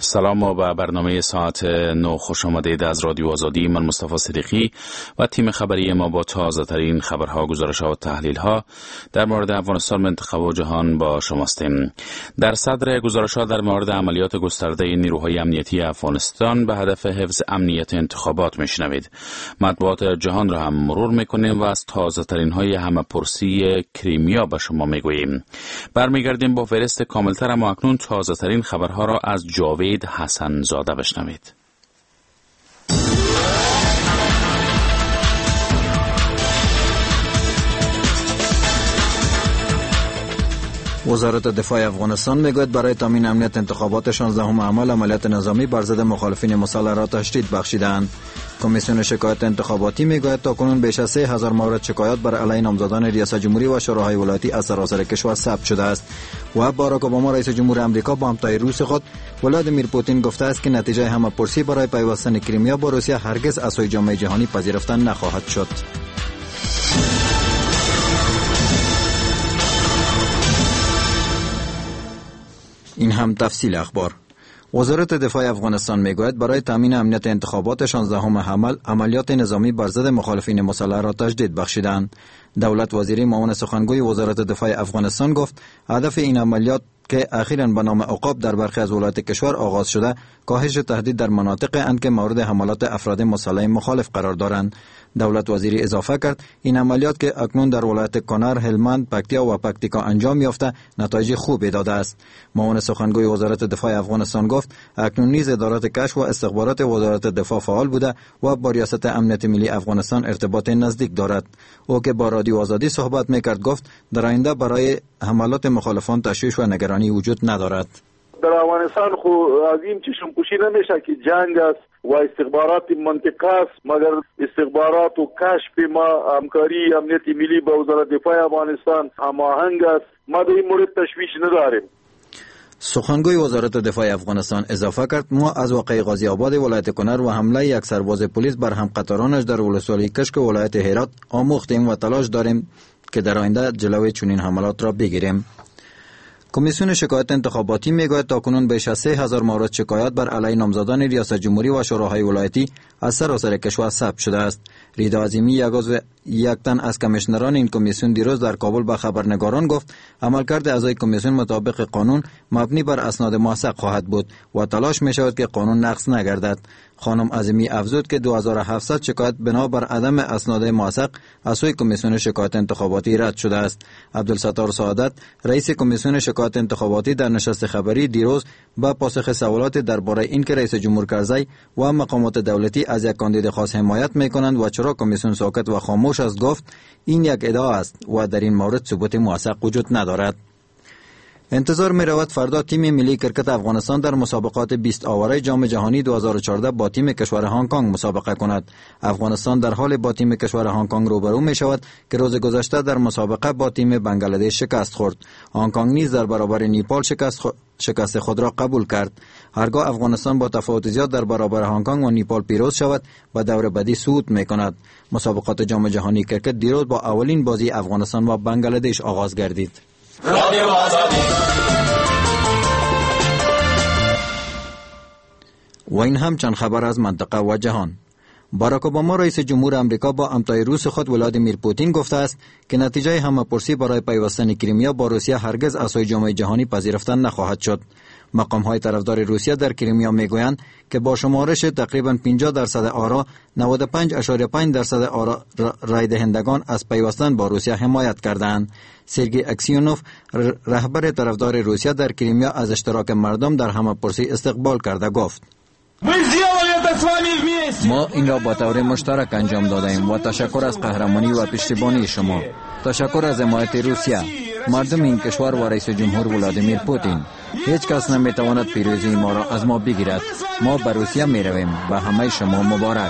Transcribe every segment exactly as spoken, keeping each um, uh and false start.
سلام و به برنامه ساعت نو خوش آمدید از رادیو آزادی. من مصطفی صدیقی و تیم خبری ما با تازه ترین خبرها، گزارش‌ها و تحلیل‌ها در مورد افغانستان، منطقه و جهان با شما هستیم. در صدر گزارش‌ها در مورد عملیات گسترده نیروهای امنیتی افغانستان به هدف حفظ امنیت انتخابات میشنوید. مطبوعات جهان را هم مرور میکنیم و از تازه ترین های همه پرسی کریمیا به شما میگوییم. برمیگردیم با فهرست کاملتر، اما اکنون تازه ترین خبرها را از جاوید حسن زاده بشنوید. وزارت دفاع افغانستان میگوید برای تامین امنیت انتخابات شانزدهم عمل عملیات نظامی بر ضد مخالفین مسلح را تشدید بخشیدند. کمیسیون شکایت انتخاباتی میگوید تاکنون بیش از سه هزار مورد شکایات بر علیه نامزدان ریاست جمهوری و شوراهای ولایتی از سراسر کشور ثبت شده است. و باراک اوباما رئیس جمهور آمریکا با همتای روس خود ولادیمیر پوتین گفته است که نتیجه همه‌پرسی برای پیوستن کریمیا با روسیه هرگز از سوی جامعه جهانی پذیرفته نخواهد شد. این هم تفصیل اخبار. وزارت دفاع افغانستان میگوید برای تامین امنیت انتخابات شانزدهم حمل عملیات نظامی بر ضد مخالفین مسلح را تجدید بخشیدند. دولت وزیری معاون سخنگوی وزارت دفاع افغانستان گفت هدف این عملیات که اخیراً به نام عقاب در برخی از ولایات کشور آغاز شده، کاهش تهدید در مناطق اند که مورد حملات افراد مسلح مخالف قرار دارند. دولت وزیری اضافه کرد این عملیات که اکنون در ولایت کنر، هلمند، پکتیا و پکتیکا انجام یافته نتایج خوبی داده است. معاون سخنگوی وزارت دفاع افغانستان گفت اکنون نیز ادارات کشف و استخبارات وزارت دفاع فعال بوده و با ریاست امنیت ملی افغانستان ارتباط نزدیک دارد. او که با رادیو آزادی صحبت میکرد گفت در آینده برای حملات مخالفان تشویش و نگرانی وجود ندارد. در افغانستان خو از این چشم پوشی نمیشه که جنگ است و استخبارات منطقه است، مگر استخبارات و کشف ما همکاری امنیت ملی با وزارت دفاع افغانستان هماهنگ است. ما در این مورد تشویش نداریم. سخنگوی وزارت دفاع افغانستان اضافه کرد ما از واقعه غازی آباد ولایت کنر و حمله یک سرباز پلیس بر همقطارانش در ولسوالی کشک ولایت هرات آموختیم و تلاش داریم که در آینده جلوی چنین حملات را بگیریم. کمیسیون شکایت انتخاباتی میگوید تاکنون بیش از سه هزار مورد شکایات بر علیه نامزدان ریاست جمهوری و شوراهای ولایتی از سراسر کشور ثبت شده است. ریدا عظیمی یگاز یک تن از کمیشنران این کمیسیون دیروز در کابل به خبرنگاران گفت عملکرد اعضای کمیسیون مطابق قانون مبنی بر اسناد موثق خواهد بود و تلاش می شود که قانون نقض نگردد. خانم عظیمی افزود که دو هزار و هفتصد شکایت بنا بر عدم اسناد موثق از سوی کمیسیون شکایت انتخاباتی رد شده است. عبدالستار سعادت رئیس کمیسیون شکایت انتخاباتی در نشست خبری دیروز با پاسخ سوالات درباره اینکه رئیس جمهور کرزی و مقامات دولتی از یک کاندید خاص حمایت میکنند و چرا کمیسیون ساکت و خاموش است گفت این یک ادعا است و در این مورد ثبوت موثق وجود ندارد. انتظار می رود فردا تیم ملی کرکت افغانستان در مسابقات بیست آوره جام جهانی دو هزار و چهارده با تیم کشور هنگ کنگ مسابقه کند. افغانستان در حال با تیم کشور هنگ کنگ روبرو می شود که روز گذشته در مسابقه با تیم بنگلادش شکست خورد. هنگ کنگ نیز در برابر نیپال شکست خ... شکست خود را قبول کرد. هرگاه افغانستان با تفاوت زیاد در برابر هنگ کنگ و نیپال پیروز شود و دور بعدی صعود می کند. مسابقات جام جهانی کرکت دیروز با اولین بازی افغانستان و بنگلادش آغاز گردید. رادیو آزادی. و این هم چند خبر از منطقه و جهان. باراک اوباما رئیس جمهور آمریکا با همتای روس خود ولادیمیر پوتین گفته است که نتیجه همه‌پرسی برای پیوستن کریمیا با روسیه هرگز از سوی جامعه جهانی پذیرفته نخواهد شد. مقام‌های طرفدار روسیه در کریمیا میگویند که با شمارش تقریباً پنجاه درصد آرا، نود و پنج ممیز پنج درصد آرا رای دهندگان از پیوستن با روسیه حمایت کردند. سرگئی اکسیونوف رهبر طرفدار روسیه در کریمیا از اشتراک مردم در همه‌پرسی استقبال کرده گفت ما این را با طور مشترک انجام دادیم و تشکر از قهرمانی و پشتیبانی شما. تشکر از حمایت روسیه، مردم این کشور و رئیس جمهور ولادیمیر پوتین. هیچ کس نمیتواند پیروزی ما را از ما بگیرد. ما به روسیه می رویم و همه شما مبارک.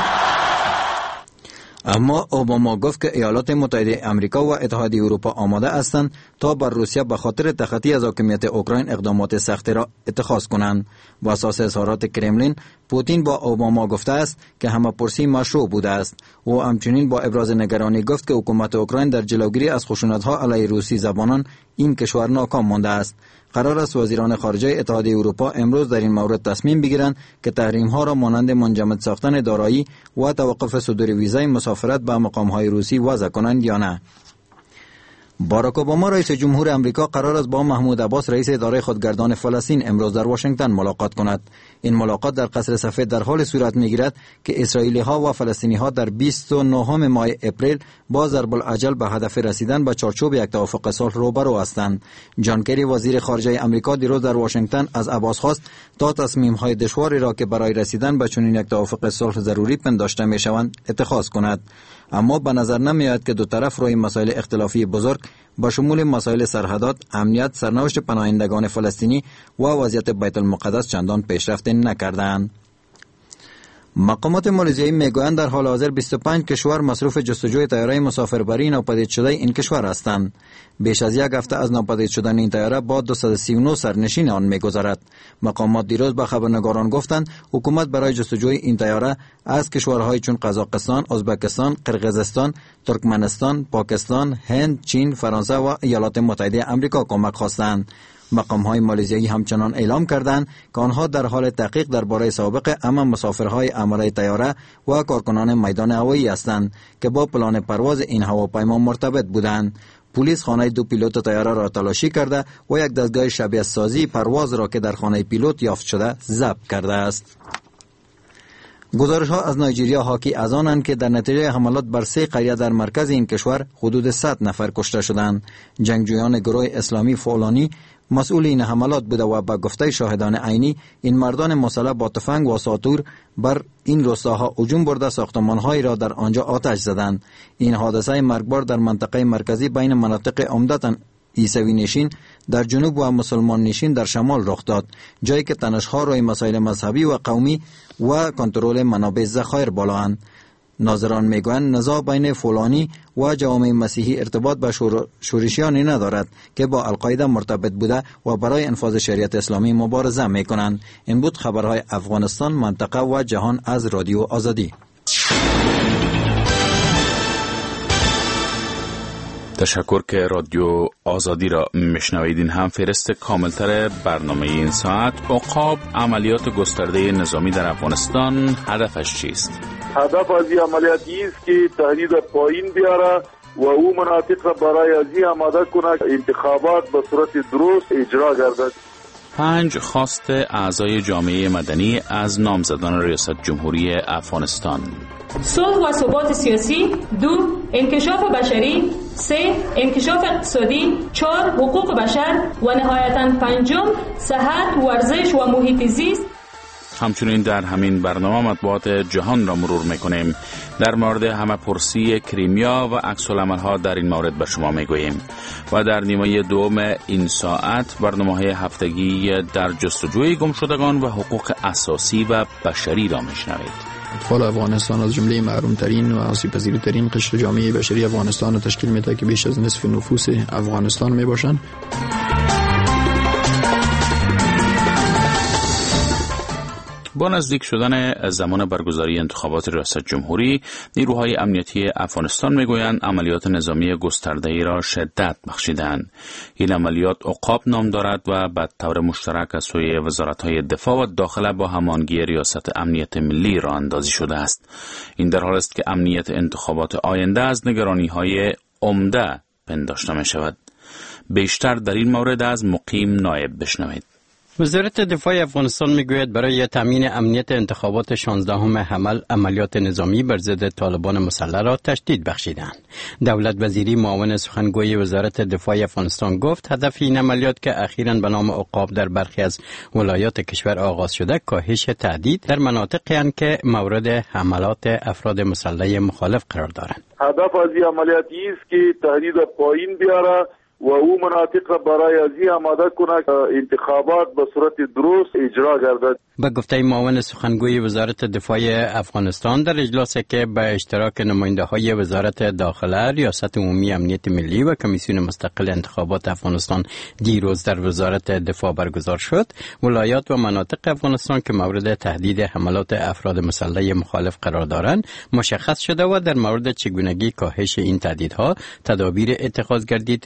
اما اوباما گفت که ایالات متحده آمریکا و اتحادیه اروپا آماده هستند تا بر روسیه به خاطر تخطی از حاکمیت اوکراین اقدامات سختی را اتخاذ کنند. با اساس اظهارات کرملین، پوتین با اوباما گفته است که همه‌پرسی مشروع بوده است. او همچنین با ابراز نگرانی گفت که حکومت اوکراین در جلوگیری از خشونت‌ها علیه روسی زبانان این کشور ناکام مانده است. قرار است وزیران خارجه اتحادیه اروپا امروز در این مورد تصمیم بگیرند که تحریم ها را مانند منجمد ساختن دارایی و توقف صدور ویزای مسافرت به مقام های روسی وضع کنند یا نه. باراک اوباما رئیس جمهور امریکا قرار است با محمود عباس رئیس اداره خودگردان فلسطین امروز در واشنگتن ملاقات کند. این ملاقات در قصر سفید در حال صورت میگیرد که اسرائیلی ها و فلسطینی ها در بیست و نهم ماه اپریل با ضرب العجل به هدف رسیدن به چارچوب یک توافق صلح روبرو هستند. جان کری وزیر خارجه امریکا دیروز در واشنگتن از عباس خواست تا تصمیم های دشواری را که برای رسیدن به چنین یک توافق صلح ضروری پنداشته میشوند اتخاذ کند. اما به نظر نمیآید که دو طرف روی مسائل اختلافی بزرگ با شمول مسائل سرحدات، امنیت، سرنوشت پناهندگان فلسطینی و وضعیت بیت المقدس چندان پیشرفت نکردند. مقامات مالزیایی میگویند در حال حاضر بیست و پنج کشور مصروف جستجوی طیاره مسافربری ناپدید شده این کشور هستند. بیش از یک هفته از ناپدید شدن این طیاره با دویست و سی و نه سرنشین آن میگذرد. مقامات دیروز به خبرنگاران گفتند حکومت برای جستجوی این طیاره از کشورهای چون قزاقستان، ازبکستان، قرقیزستان، ترکمنستان، پاکستان، هند، چین، فرانسه و ایالات متحده آمریکا کمک خواستند. مقام‌های مالزیایی همچنان اعلام کردند که آنها در حال تحقیق درباره سابق امن مسافرهای عمله طیاره و کارکنان میدان هوایی هستند که با پلان پرواز این هواپیما مرتبط بودند. پلیس خانه دو پیلوت طیاره را تلاشی کرده و یک دستگاه شبیه سازی پرواز را که در خانه پیلوت یافت شده ضبط کرده است. گزارش ها از نایجریا حاکی از آنند که در نتیجه حملات بر سه قریه در مرکز این کشور حدود صد نفر کشته شدند. جنگجویان گروه اسلامی فولانی مسئول این حملات بوده و با گفته شاهدان عینی این مردان مسلح با تفنگ و ساطور بر این روستاها هجوم برده ساختمان‌هایی را در آنجا آتش زدند. این حادثه مرگبار در منطقه مرکزی بین مناطق عمدتاً عیسوی نشین در جنوب و مسلمان نشین در شمال رخ داد، جایی که تنش‌ها روی مسائل مذهبی و قومی و کنترل منابع ذخایر بالااند. ناظران میگویند نزاع بین فولانی و جوامع مسیحی ارتباط به شور... شورشیانی ندارد که با القاعده مرتبط بوده و برای انفاذ شریعت اسلامی مبارزه میکنند. این بود خبرهای افغانستان، منطقه و جهان از رادیو آزادی. تشکر که رادیو آزادی را میشنوید. این هم فهرست کاملتر برنامه این ساعت. عقاب عملیات گسترده نظامی در افغانستان هدفش چیست؟ هدف از این عملیاتی است که تهدید پایین بیاره و او مناطق را برای از این آماده کنه انتخابات به صورت درست اجرا گردد. پنج خواست اعضای جامعه مدنی از نامزدان ریاست جمهوری افغانستان. صلح و ثبات سیاسی. دو، انکشاف بشری. سه، انکشاف اقتصادی. چهار، حقوق بشر. و نهایتاً پنجم، صحت، ورزش و محیط زیست. همچنین در همین برنامه مطبوعات جهان را مرور میکنیم. در مورد همه پرسی کریمیا و عکس العمل‌ها در این مورد به شما میگوییم و در نیمه دوم این ساعت برنامه‌های هفتگی در جستجوی گمشدگان و حقوق اساسی و بشری را میشنوید. اطفال افغانستان از جمله محروم‌ترین و آسیب‌پذیرترین قشر جامعه بشری افغانستان را تشکیل می‌دهند که بیش از نصف نفوس افغانستان میباشند. با نزدیک شدن زمان برگزاری انتخابات ریاست جمهوری، نیروهای امنیتی افغانستان میگویند عملیات نظامی گسترده‌ای را شدت بخشیدند. این عملیات عقاب نام دارد و به طور مشترک از سوی وزارت‌های دفاع و داخله با هماهنگی ریاست امنیت ملی راه اندازی شده است. این در حالی است که امنیت انتخابات آینده از نگرانی‌های عمده پنداشته می‌شود. بیشتر در این مورد از مقیم نایب بشنوید. وزارت دفاع افغانستان میگوید برای تامین امنیت انتخابات شانزدهم حمل عملیات نظامی بر ضد طالبان مسلح را تشدید بخشیدند. دولت وزیری معاون سخنگوی وزارت دفاع افغانستان گفت هدف این عملیات که اخیراً به نام عقاب در برخی از ولایات کشور آغاز شده کاهش تهدید در مناطقی اند که مورد حملات افراد مسلح مخالف قرار دارند. هدف از این عملیاتی است که تهدید پایین بیاره و او مناطق را برای از این آماده کنه انتخابات به صورت درست اجرا گردد. به گفته معاون سخنگوی وزارت دفاع افغانستان در اجلاسی که به اشتراک نماینده‌های وزارت داخله، ریاست عمومی امنیت ملی و کمیسیون مستقل انتخابات افغانستان دیروز در وزارت دفاع برگزار شد، ولایات و مناطق افغانستان که مورد تهدید حملات افراد مسلح مخالف قرار دارند مشخص شده و در مورد چگونگی کاهش این تهدیدها تدابیر اتخاذ گردید تا در این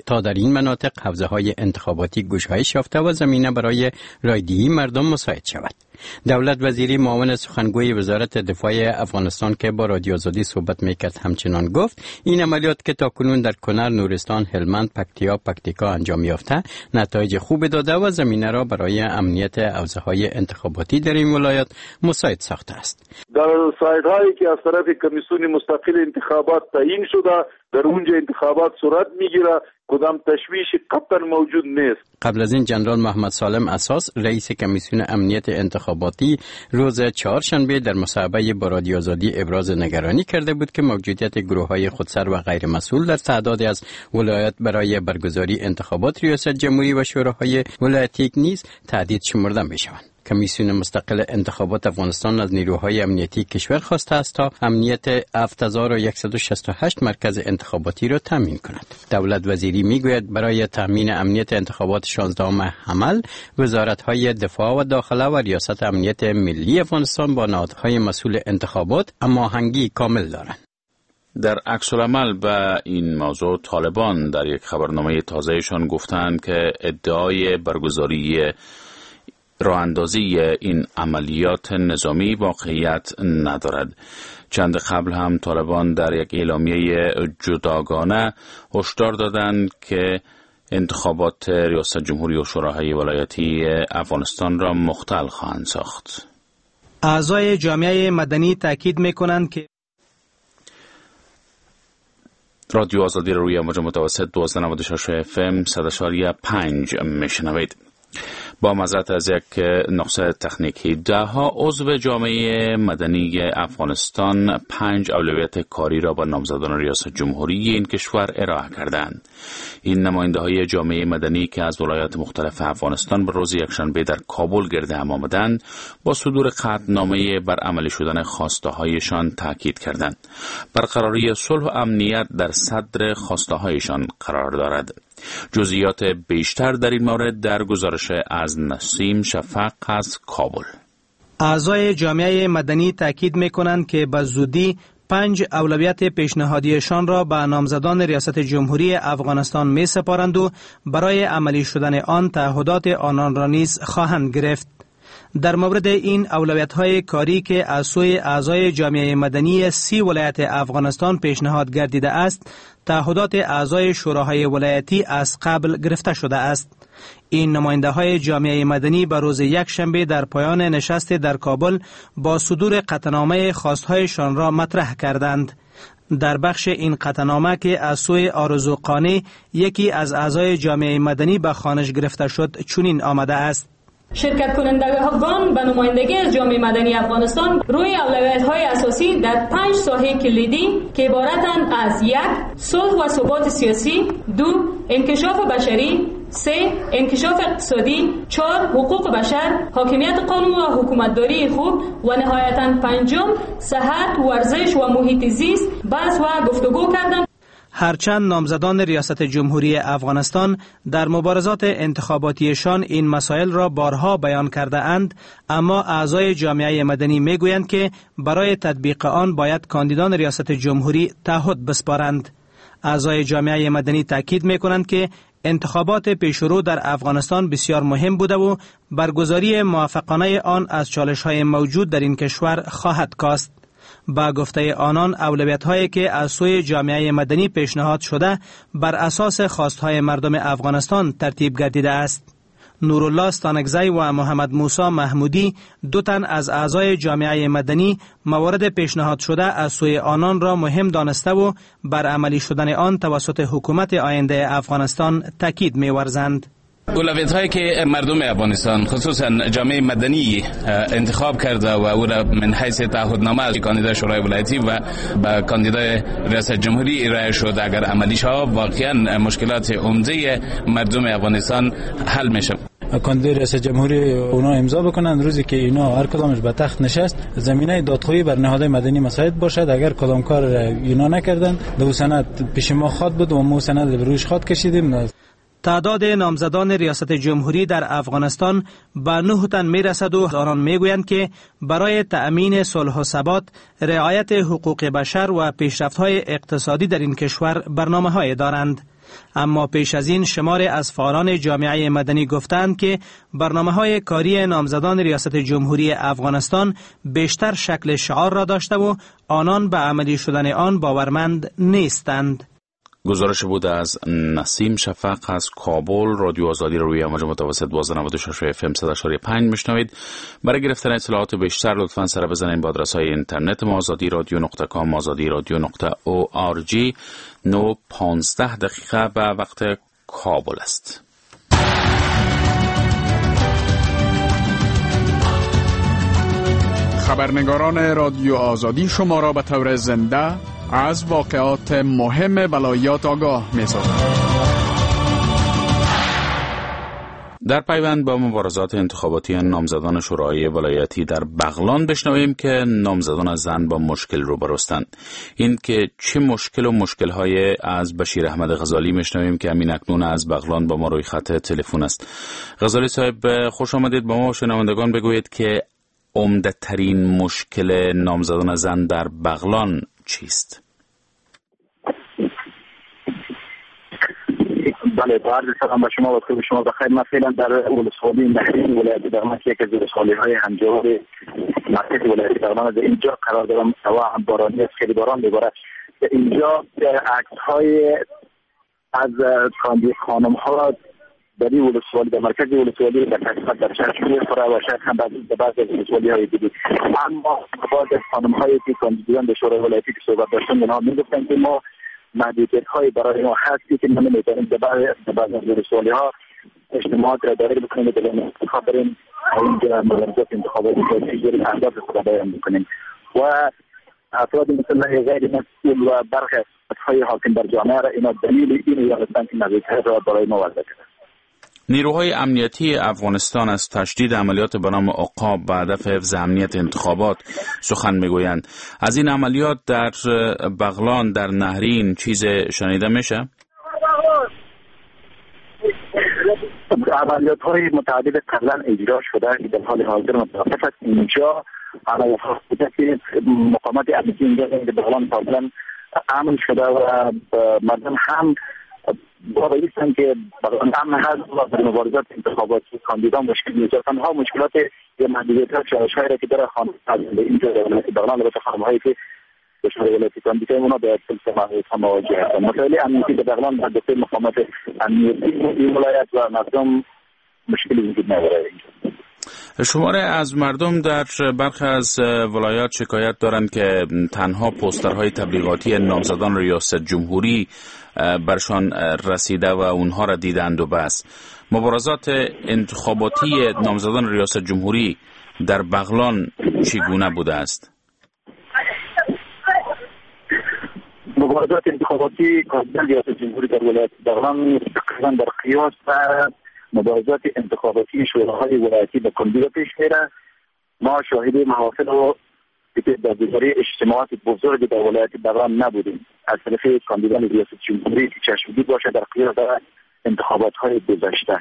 این مناطق حوزه‌های انتخاباتی گشایش یافته و زمینه برای رایدهی مردم مساعد شود. دولت وزیری معاون سخنگوی وزارت دفاع افغانستان که با رادیو آزادی صحبت میکرد همچنان گفت این عملیات که تاکنون در کنر، نورستان، هلمند، پکتیا، پکتیکا انجام یافته نتایج خوب داده و زمینه را برای امنیت حوزه‌های انتخاباتی در این ولایت مساعد ساخته است. در سایت‌هایی که از طرف کمیسیون مستقل انتخابات تعیین شده در اونجا انتخابات صورت میگیره، کدام تشویش قطعا موجود نیست. قبل از این جنرال محمد سالم اساس رئیس کمیسیون امنیت انتخاباتی روز چهارشنبه در مصاحبه با رادیو آزادی ابراز نگرانی کرده بود که موجودیت گروه‌های خودسر و غیر مسئول در تعدادی از ولایات برای برگزاری انتخابات ریاست جمهوری و شوراهای ولایتی نیز تهدید شمرده می‌شوند. کمیسیون مستقل انتخابات افغانستان از نیروهای امنیتی کشور خواسته است تا امنیت هفت هزار و صد و شصت و هشت مرکز انتخاباتی را تامین کند. دولت وزیری میگوید برای تامین امنیت انتخابات شانزدهم حمل وزارت‌های دفاع و داخله و ریاست امنیت ملی افغانستان با نهادهای مسئول انتخابات هماهنگی کامل دارند. در عکس العمل به این موضوع طالبان در یک خبرنامه تازهشان گفتند که ادعای برگزاری راه اندازی این عملیات نظامی واقعیت ندارد. چند قبل هم طالبان در یک اعلامیه جداگانه هشدار دادند که انتخابات ریاست جمهوری و شوراهای ولایتی افغانستان را مختل خواهند ساخت. اعضای جامعه مدنی تاکید می‌کنند که رادیو آزادی را روی موج متوسط دوازده نود و شش اف ام صد و پنج میشنوید. با معذرت از یک نقص تکنیکی، ده ها عضو جامعه مدنی افغانستان پنج اولویت کاری را با نامزدان ریاست جمهوری این کشور ارائه کردند. این نماینده های جامعه مدنی که از ولایات مختلف افغانستان به روز یکشنبه در کابل گرد هم آمدند، با صدور قطعنامه بر عملی شدن خواسته هایشان تاکید کردند. برقراری صلح و امنیت در صدر خواسته هایشان قرار دارد. جزئیات بیشتر در این مورد در گزارش از نسیم شفق از کابل. اعضای جامعه مدنی تاکید می‌کنند که به زودی پنج اولویت پیشنهادیشان را به نامزدان ریاست جمهوری افغانستان می سپارند و برای عملی شدن آن تعهدات آنان را نیز خواهند گرفت. در مورد این اولویت‌های کاری که از سوی اعضای جامعه مدنی سی ولایت افغانستان پیشنهاد گردیده است، تعهدات اعضای شوراهای ولایتی از قبل گرفته شده است. این نماینده‌های جامعه مدنی به روز یکشنبه در پایان نشست در کابل با صدور قطعنامه خواست‌هایشان را مطرح کردند. در بخش این قطعنامه که از سوی آرزو قانی، یکی از اعضای جامعه مدنی به خوانش گرفته شد، چنین آمده است: شرکت کنندگان به نمایندگی از جامعه مدنی افغانستان روی اولویت‌های اساسی در پنج ساحه کلیدی که عبارتند از یک، صلح و ثبات سیاسی، دو، انکشاف بشری، سه، انکشاف اقتصادی، چهار، حقوق بشر، حاکمیت قانون و حکومتداری خوب و نهایتاً پنجم، صحت، ورزش و محیط زیست بحث و گفتگو کردند. هرچند نامزدان ریاست جمهوری افغانستان در مبارزات انتخاباتیشان این مسائل را بارها بیان کرده اند، اما اعضای جامعه مدنی می گویند که برای تطبیق آن باید کاندیدان ریاست جمهوری تعهد بسپارند. اعضای جامعه مدنی تاکید می کنند که انتخابات پیشرو در افغانستان بسیار مهم بوده و برگزاری موفقانه آن از چالش‌های موجود در این کشور خواهد کاست. با گفته آنان اولویت‌هایی که از سوی جامعه مدنی پیشنهاد شده بر اساس خواستهای مردم افغانستان ترتیب گردیده است. نورالله ستانکزی و محمد موسی محمودی، دو تن از اعضای جامعه مدنی، موارد پیشنهاد شده از سوی آنان را مهم دانسته و بر عملی شدن آن توسط حکومت آینده افغانستان تاکید می‌ورزند. اولویت هایی که مردم افغانستان خصوصا جامعه مدنی انتخاب کرده و او را من حیث تعهدنامه از کاندیدای شورای ولایتی و با کاندیدای ریاست جمهوری ارائه شد، اگر عملی شود واقعا مشکلات عمده مردم افغانستان حل میشه. کاندیدای ریاست جمهوری اونا امضا بکنن، روزی که اینا هر کدامش به تخت نشست زمینه دادخواهی بر نهادهای مدنی مساعد باشد. اگر کدام کار اینا نکردن دو سند پیش ما خواد بود و ما سند روش خواد کشیدیم. تعداد نامزدان ریاست جمهوری در افغانستان به نه تن می رسد و آنان می گویند که برای تأمین صلح و ثبات، رعایت حقوق بشر و پیشرفت‌های اقتصادی در این کشور برنامه‌های دارند. اما پیش از این شمار از فعالان جامعه مدنی گفتند که برنامه‌های کاری نامزدان ریاست جمهوری افغانستان بیشتر شکل شعار را داشته و آنان به عملی شدن آن باورمند نیستند. گزارش بود از نسیم شفق از کابل. رادیو آزادی رو روی امواج متوسط دوازده ممیز و شش اف ام صد و چهار ممیز پنج میشنوید. برای گرفتن اطلاعات بیشتر لطفاً سر بزنید به آدرس‌های اینترنت ما آزادی رادیو نقطه کام، آزادی رادیو نقطه او آر جی. نه پانزده دقیقه به وقت کابل است. خبرنگاران رادیو آزادی شما را به طور زنده از واقعات مهم ولایات آگاه می‌سازند. در پیوند با مبارزات انتخاباتی نامزدان شورای ولایتی در بغلان بشنویم که نامزدان زن با مشکل روبروستند. این که چه مشکل و مشکل‌های از بشیر احمد غزالی میشنویم که همین اکنون از بغلان با ما روی خط تلفن است. غزالی صاحب خوش آمدید. با ما شنوندگان بگویید که عمده ترین مشکل نامزدان زن در بغلان چیست؟ بله، با عرض سلام به شما و خوب شما بخیر. من فعلا در ولسوالی نهرین ولایت بغلان که یکی از ولسوالی‌های همجوار مرکز ولایت بغلان در اینجا قرار دارم. هوا هم بارانی است، خیلی باران میبارد. اینجا عکس‌های از کاندید خانم‌ها در این ولسوالی در مرکز ولسوالی در تقریبا در چشم می‌خوره و شاید هم در بعضی از ولسوالی‌های دیگه. اما بعض از خانم‌هایی که کاندیدان به شورای ولایتی که صحبت داشتن اونها میگفتن که ما محدودیت‌های برای ما هستی که ما نمی‌تونیم در بعض از ولسوالی‌ها اجتماعات را دایر بکنیم، در انتخاب بریم اینجا مبارزات انتخاباتی که جوری اهداف خود بیان بکنیم و افراد مثل غیر مسئول و برخی از های حاکم در جامعه را اینا دلیل این یادستان که محدودیت‌ها را برای ما وضع کردن. نیروهای امنیتی افغانستان از تشدید عملیات به نام عقاب به هدف حفظ امنیت انتخابات سخن میگویند. از این عملیات در بغلان در نهرین چیز شنیده میشه؟ عملیات های متعدد قبلا اجرا شده که در حال حاضر متوقف است. اینجا عملیات بوده که مقامات امنیتی اینجا در بغلان کاملا امن شده و مردم هم باوری هستند که بغلان امن هست و در مبارزات انتخاباتی کاندیدان مشکل نیست. تنها مشکلات یا محدودیت‌ها چالش‌هایی را که در خانه اینجا در ولایت بغلان البته خانم‌هایی که به شورای ولایتی کاندیدان اونا به سلسله محدودیت‌ها مواجه هستند. مسائل امنیتی در بغلان در دسته مقامات امنیتی این ولایت و مردم مشکلی وجود نداره. شماره از مردم در برخی از ولایات شکایت دارند که تنها پوسترهای تبلیغاتی نامزدان ریاست جمهوری برشان رسیده و اونها را دیدند و بس. مبارزات انتخاباتی نامزدان ریاست جمهوری در بغلان چگونه بوده است؟ مبارزات انتخاباتی کاندیدان ریاست جمهوری در ولایت بغلان تقریبا در قیاس و مبارزات انتخاباتی شوراهای ولایتی به کندی پیش میره. ما شاهد محافل و در گزاری اجتماعات بزرگ در ولایت بغلان نبودیم از طرف کاندیدان ریاست جمهوری که چشمگیر باشه در قیاس در انتخابات های گذشته.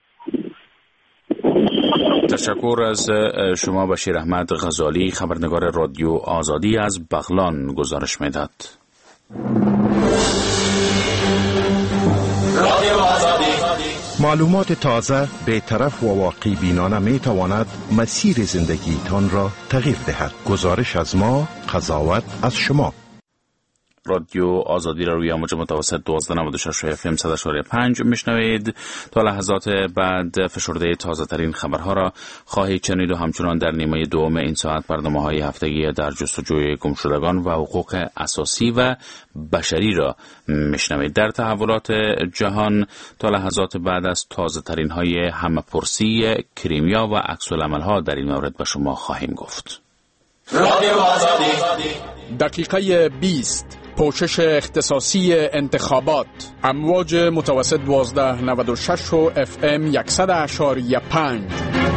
تشکر از شما بشیر احمد غزالی، خبرنگار رادیو آزادی از بغلان گزارش میداد. رادیو آزادی معلومات تازه، بی‌طرف و واقعی بینانه می تواند مسیر زندگیتان را تغییر دهد. گزارش از ما، قضاوت از شما. رادیو آزادی را روی امواج متوسط دوازده ممیز و شش اف ام صد و چهار ممیز پنج میشنوید. تا لحظات بعد فشرده تازه ترین خبرها را خواهید شنید و همچنان در نیمه دوم این ساعت برنامه‌های هفتگی در جستجوی گمشدگان و حقوق اساسی و بشری را میشنوید. در تحولات جهان تا لحظات بعد از تازه ترین های همه‌پرسی کریمیا و عکس‌العمل‌ها در این مورد به شما خواهیم گفت. رادیو آزادی دقیقه بیست پوشش اختصاصی انتخابات، امواج متوسط دوازده نود و شش و اف ام صد و اشاریه پنج.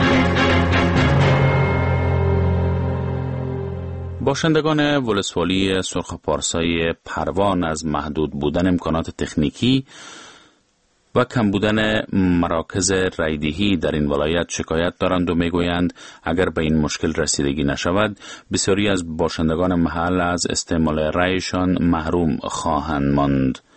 باشندگان ولسوالی سرخ پارسای پروان از محدود بودن امکانات تکنیکی و کم بودن مراکز رایدهی در این ولایت شکایت دارند و میگویند اگر به این مشکل رسیدگی نشود بسیاری از باشندگان محل از استعمال رایشان محروم خواهند ماند.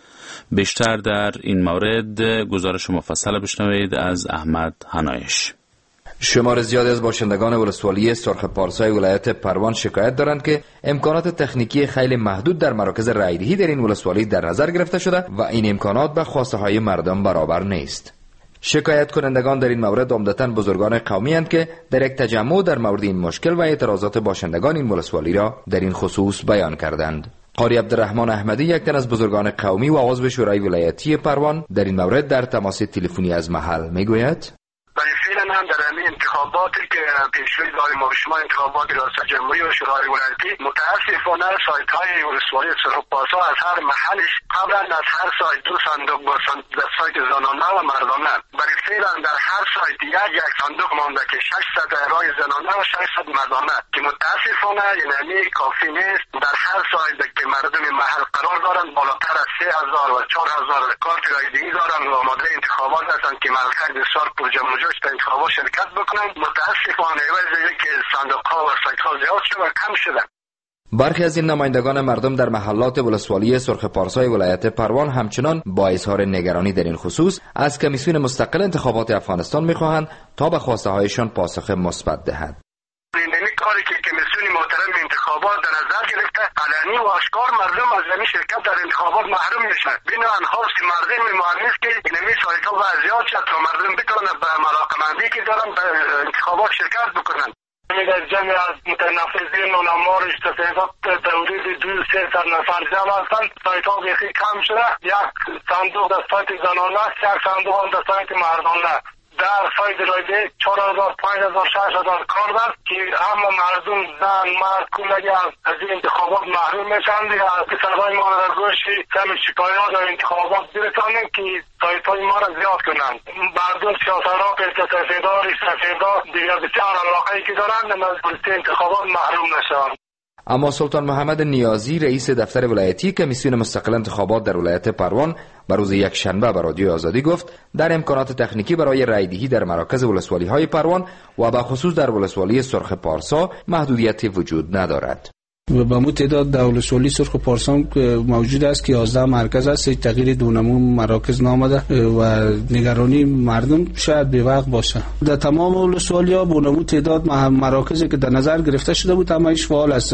بیشتر در این مورد گزارش مفصل بشنوید از احمد حنایش. شمار زیادی از باشندگان ولسوالی سرخ پارسای ولایت پروان شکایت دارند که امکانات تکنیکی خیلی محدود در مراکز رایدهی در این ولسوالی در نظر گرفته شده و این امکانات به خواسته های مردم برابر نیست. شکایت کنندگان در این مورد عمدتاً بزرگان قومی اند که در یک تجمع در مورد این مشکل و اعتراضات باشندگان این ولسوالی را در این خصوص بیان کردند. قاری عبدالرحمن احمدی، یک تن از بزرگان قومی و عضو شورای ولایتی پروان، در این مورد در تماس تلفنی از محل میگوید: برای فعلا هم در همین انتخاباتی که پیشروی داریم و شما انتخابات ریاست جمهوری و شورای ولایتی، متاسفانه سایت های ولسوالی سرخ پارسا از هر محلش قبلا از هر سایت دو صندوق با سایت زنانه و مردانه، برای فعلا در هر سایت یک یک صندوق مانده که ششصد رای زنانه و ششصد مردانه که متاسفانه یعنی کافی نیست. در هر سایت که مردم محل قرار دارند بالاتر از سه هزار و چهار هزار کارت رایدهی دارند و آماده انتخابات هستند که ملکه بسیار پرجمع و جوش در انتخابات شرکت بکنند. متاسفانه وضعی که صندوق ها و سایت ها زیاد شده و کم شده. برخی از این نمایندگان مردم در محلات ولسوالی سرخ پارسای ولایت پروان همچنان با اظهار نگرانی در این خصوص از کمیسیون مستقل انتخابات افغانستان میخواهند تا به خواسته هایشان پاسخ مثبت دهد. این کاری که کمیسیون محترم انتخابات در نظر گرفته، علنی و آشکار مردم از این شرکت در انتخابات محروم میشن. بنابراین خواست مردم معنی است که این سایت ها وضعیت شد تا مردم بتوانند به مراقبندی که دارن به انتخابات شرکت بکنند. در جمع از متنفذین و نمار استفادات تولید دو سه سر نفر جمع هستند. سایت ها بیخی کم شده. یک صندوق در سایت زنانه است، یک صندوق هم در سایت مردانه. در سایت رایده چهار هزار پنج هزار شش هزار کار است که اما مردم زن مرد کلگی از این انتخابات محروم میشند. پسرهای ما را در گوشی کم شکایات و انتخابات برسانیم که سایت های ما را زیاد کنند. مردم سیاست‌ها پلت سفیدار سفیدار دیگر بسیار علاقه‌ای که دارند از انتخابات محروم نشوند. اما سلطان محمد نیازی، رئیس دفتر ولایتی کمیسیون مستقل انتخابات در ولایت پروان، بر روز یک شنبه به رادیو آزادی گفت در امکانات تکنیکی برای رایدهی در مراکز ولسوالی های پروان و به خصوص در ولسوالی سرخ پارسا محدودیتی وجود ندارد. و به مو تعداد در ولسوالی سرخ پارسا موجود است که یازده مرکز است. تغییر دونمون مراکز نامده و نگرانی مردم شاید به وقت باشه. در تمام ولسوالی ها بونمو تعداد مراکزی که در نظر گرفته شده بود همایش فعال است.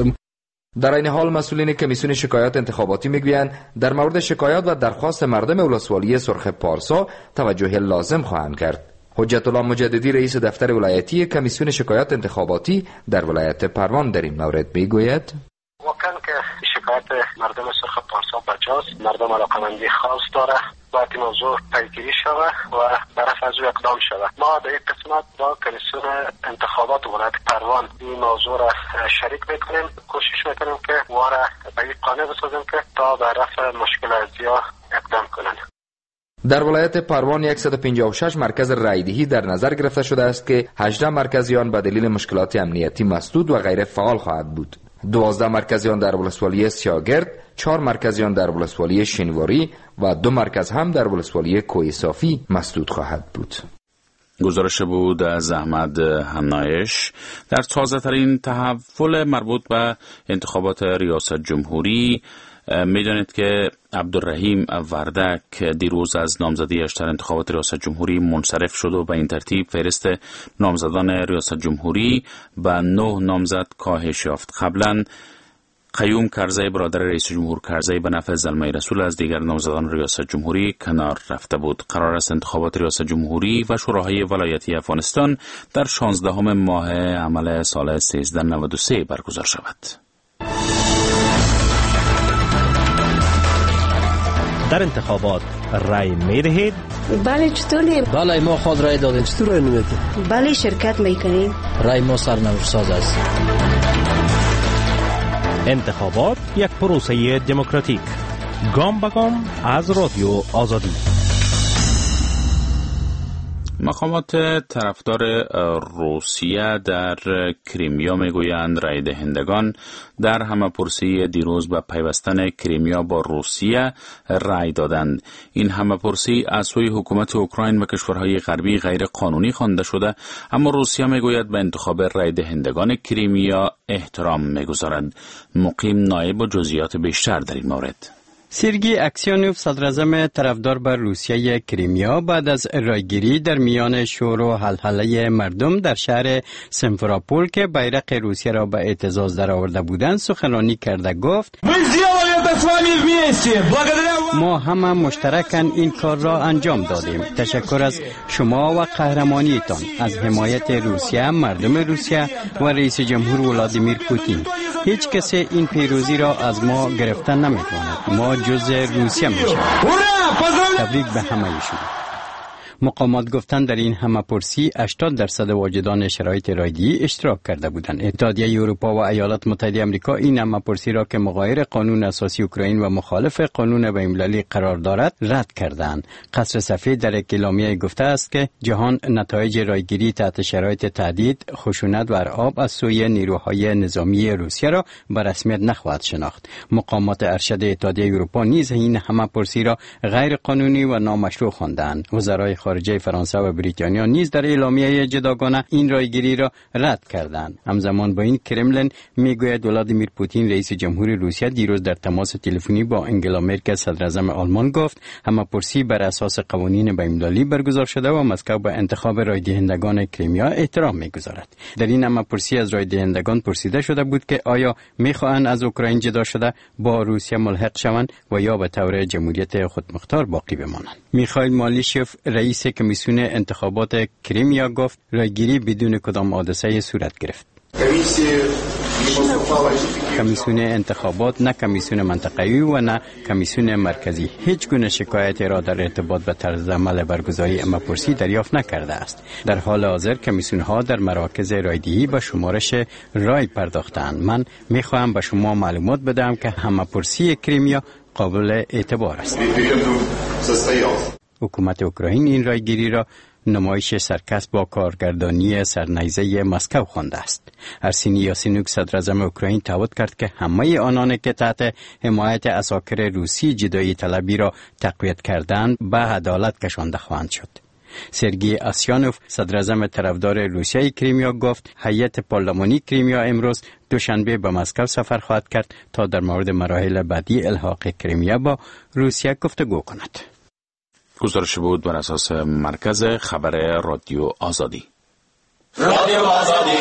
در این حال مسئولین کمیسیون شکایات انتخاباتی میگویند در مورد شکایات و درخواست مردم ولسوالی سرخ پارسا توجه لازم خواهند کرد. حجت الله مجددی، رئیس دفتر ولایتی کمیسیون شکایات انتخاباتی در ولایت پروان، در این مورد میگوید: واقعا که شکایت مردم سرخ پارسا بجاست، مردم علاقمندی خاص داره باید این موضوع پیگیری شوه و برف از او اقدام شوه. ما در این قسمت با کمیسیون انتخابات ولایت پروان این موضوع را شریک میکنیم، کوشش میکنیم که واره به این قانع بسازیم که تا به رفع مشکل ازیا اقدام کنند. در ولایت پروان صد و پنجاه و شش مرکز رایدهی در نظر گرفته شده است که هجده مرکز آن به دلیل مشکلات امنیتی مسدود و غیر فعال خواهد بود. دوازده مرکز آن در ولسوالی سیاگرد، چهار مرکز آن در ولسوالی شینواری و دو مرکز هم در ولسوالی کوه صافی مسدود خواهد بود. گزارش بود از احمد حنایش. در تازه ترین تحول مربوط به انتخابات ریاست جمهوری، میدانید که عبدالرحیم وردک دیروز از نامزدیش در انتخابات ریاست جمهوری منصرف شد و به این ترتیب فهرست نامزدان ریاست جمهوری به نه نامزد کاهش یافت. قبلا قیوم کرزی برادر رئیس جمهور کرزی به نفع زلمه رسول از دیگر نامزدان ریاست جمهوری کنار رفته بود. قرار است انتخابات ریاست جمهوری و شوراهای ولایتی افغانستان در شانزدهم ماه عمل سال سیزده نود و سه برگزار شود. در انتخابات رای می دهید؟ بله. چطوری؟ بله ما خود رای دادیم. چطور رای نمیدید؟ بله شرکت میکنیم. رای ما سرنوشت ساز است. انتخابات یک پروسه دموکراتیک، گام به گام از رادیو آزادی. مقامات طرفدار روسیه در کریمیا میگویند رای دهندگان در همه‌پرسی دیروز به پیوستن کریمیا با روسیه رای دادند. این همه‌پرسی از سوی حکومت اوکراین و کشورهای غربی غیر قانونی خوانده شده، اما روسیه میگوید به انتخاب رای دهندگان کریمیا احترام میگذارد. مقیم نایب و جزئیات بیشتر در این مورد. سرگی اکسیانوف صدراعظم طرفدار بر روسیه کریمیا بعد از رایگیری در میان شور و هلهله مردم در شهر سیمفراپول که بیرق روسیه را به اعتزاز درآورده بودند سخنرانی کرده گفت ما همه مشترکاً این کار را انجام دادیم. تشکر از شما و قهرمانیتان، از حمایت روسیه، مردم روسیه و رئیس جمهور ولادیمیر پوتین. هیچ کسی این پیروزی را از ما گرفتن نمیتواند. ما جزء روسیه میشیم. تبریک به همه‌شون. مقامات گفتند در این همه‌پرسی هشتاد درصد واجدان شرایط رایگیری اشتراک کرده بودند. اتحادیه اروپا و ایالات متحده آمریکا این همه‌پرسی را که مغایر قانون اساسی اوکراین و مخالف قانون بین‌المللی قرار دارد رد کردند. قصر سفید در یک اعلامیه گفته است که جهان نتایج رایگیری تحت شرایط تهدید، خشونت و ارعاب از سوی نیروهای نظامی روسیه را به رسمیت نخواهد شناخت. مقامات ارشد اتحادیه اروپا نیز این همه‌پرسی را غیر قانونی و نامشروع خواندند. وزرای خارجه فرانسه و بریتانیا نیز در اعلامیه جداگانه این رایگیری را رد کردند. همزمان با این کرملین میگوید ولادیمیر پوتین رئیس جمهور روسیه دیروز در تماس تلفنی با انگلا مرکل صدراعظم آلمان گفت همه‌پرسی بر اساس قوانین بین‌المللی برگزار شده و مسکو به انتخاب رایدهندگان کریمیا احترام میگذارد. در این همه‌پرسی از رایدهندگان پرسیده شده بود که آیا میخواهند از اوکراین جدا شده با روسیه ملحق شوند و یا به طور جمهوریت خودمختار باقی بمانند. میخائیل مالیشف رئیس کمیسیون انتخابات کریمیا گفت رایگیری بدون کدام حادثه صورت گرفت. کمیسیون انتخابات نه کمیسیون منطقه‌ای و نه کمیسیون مرکزی هیچ گونه شکایتی را در ارتباط به طرز عمل برگزاری همه‌پرسی دریافت نکرده است. در حال حاضر کمیسیون‌ها در مراکز رایدهی به شمارش رای پرداختند. من می‌خواهم به شما معلومات بدم که همه‌پرسی کریمیا قابل اعتبار است. حکومت اوکراین این رایگیری را نمایش سرکس با کارگردانی سرنیزه مسکو خوانده است. ارسینی یاسینوک صدراعظم اوکراین تعهد کرد که همه آنان که تحت حمایت عساکر روسی جدایی طلبی را تقویت کردند به عدالت کشانده خواهند شد. سرگی اسیانوف صدراعظم طرفدار روسیه کریمیا گفت هیئت پارلمانی کریمیا امروز دوشنبه به مسکو سفر خواهد کرد تا در مورد مراحل بعدی الحاق کریمیا با روسیه گفتگو کند. گزارش بود بر اساس مرکز خبر رادیو آزادی. رادیو آزادی.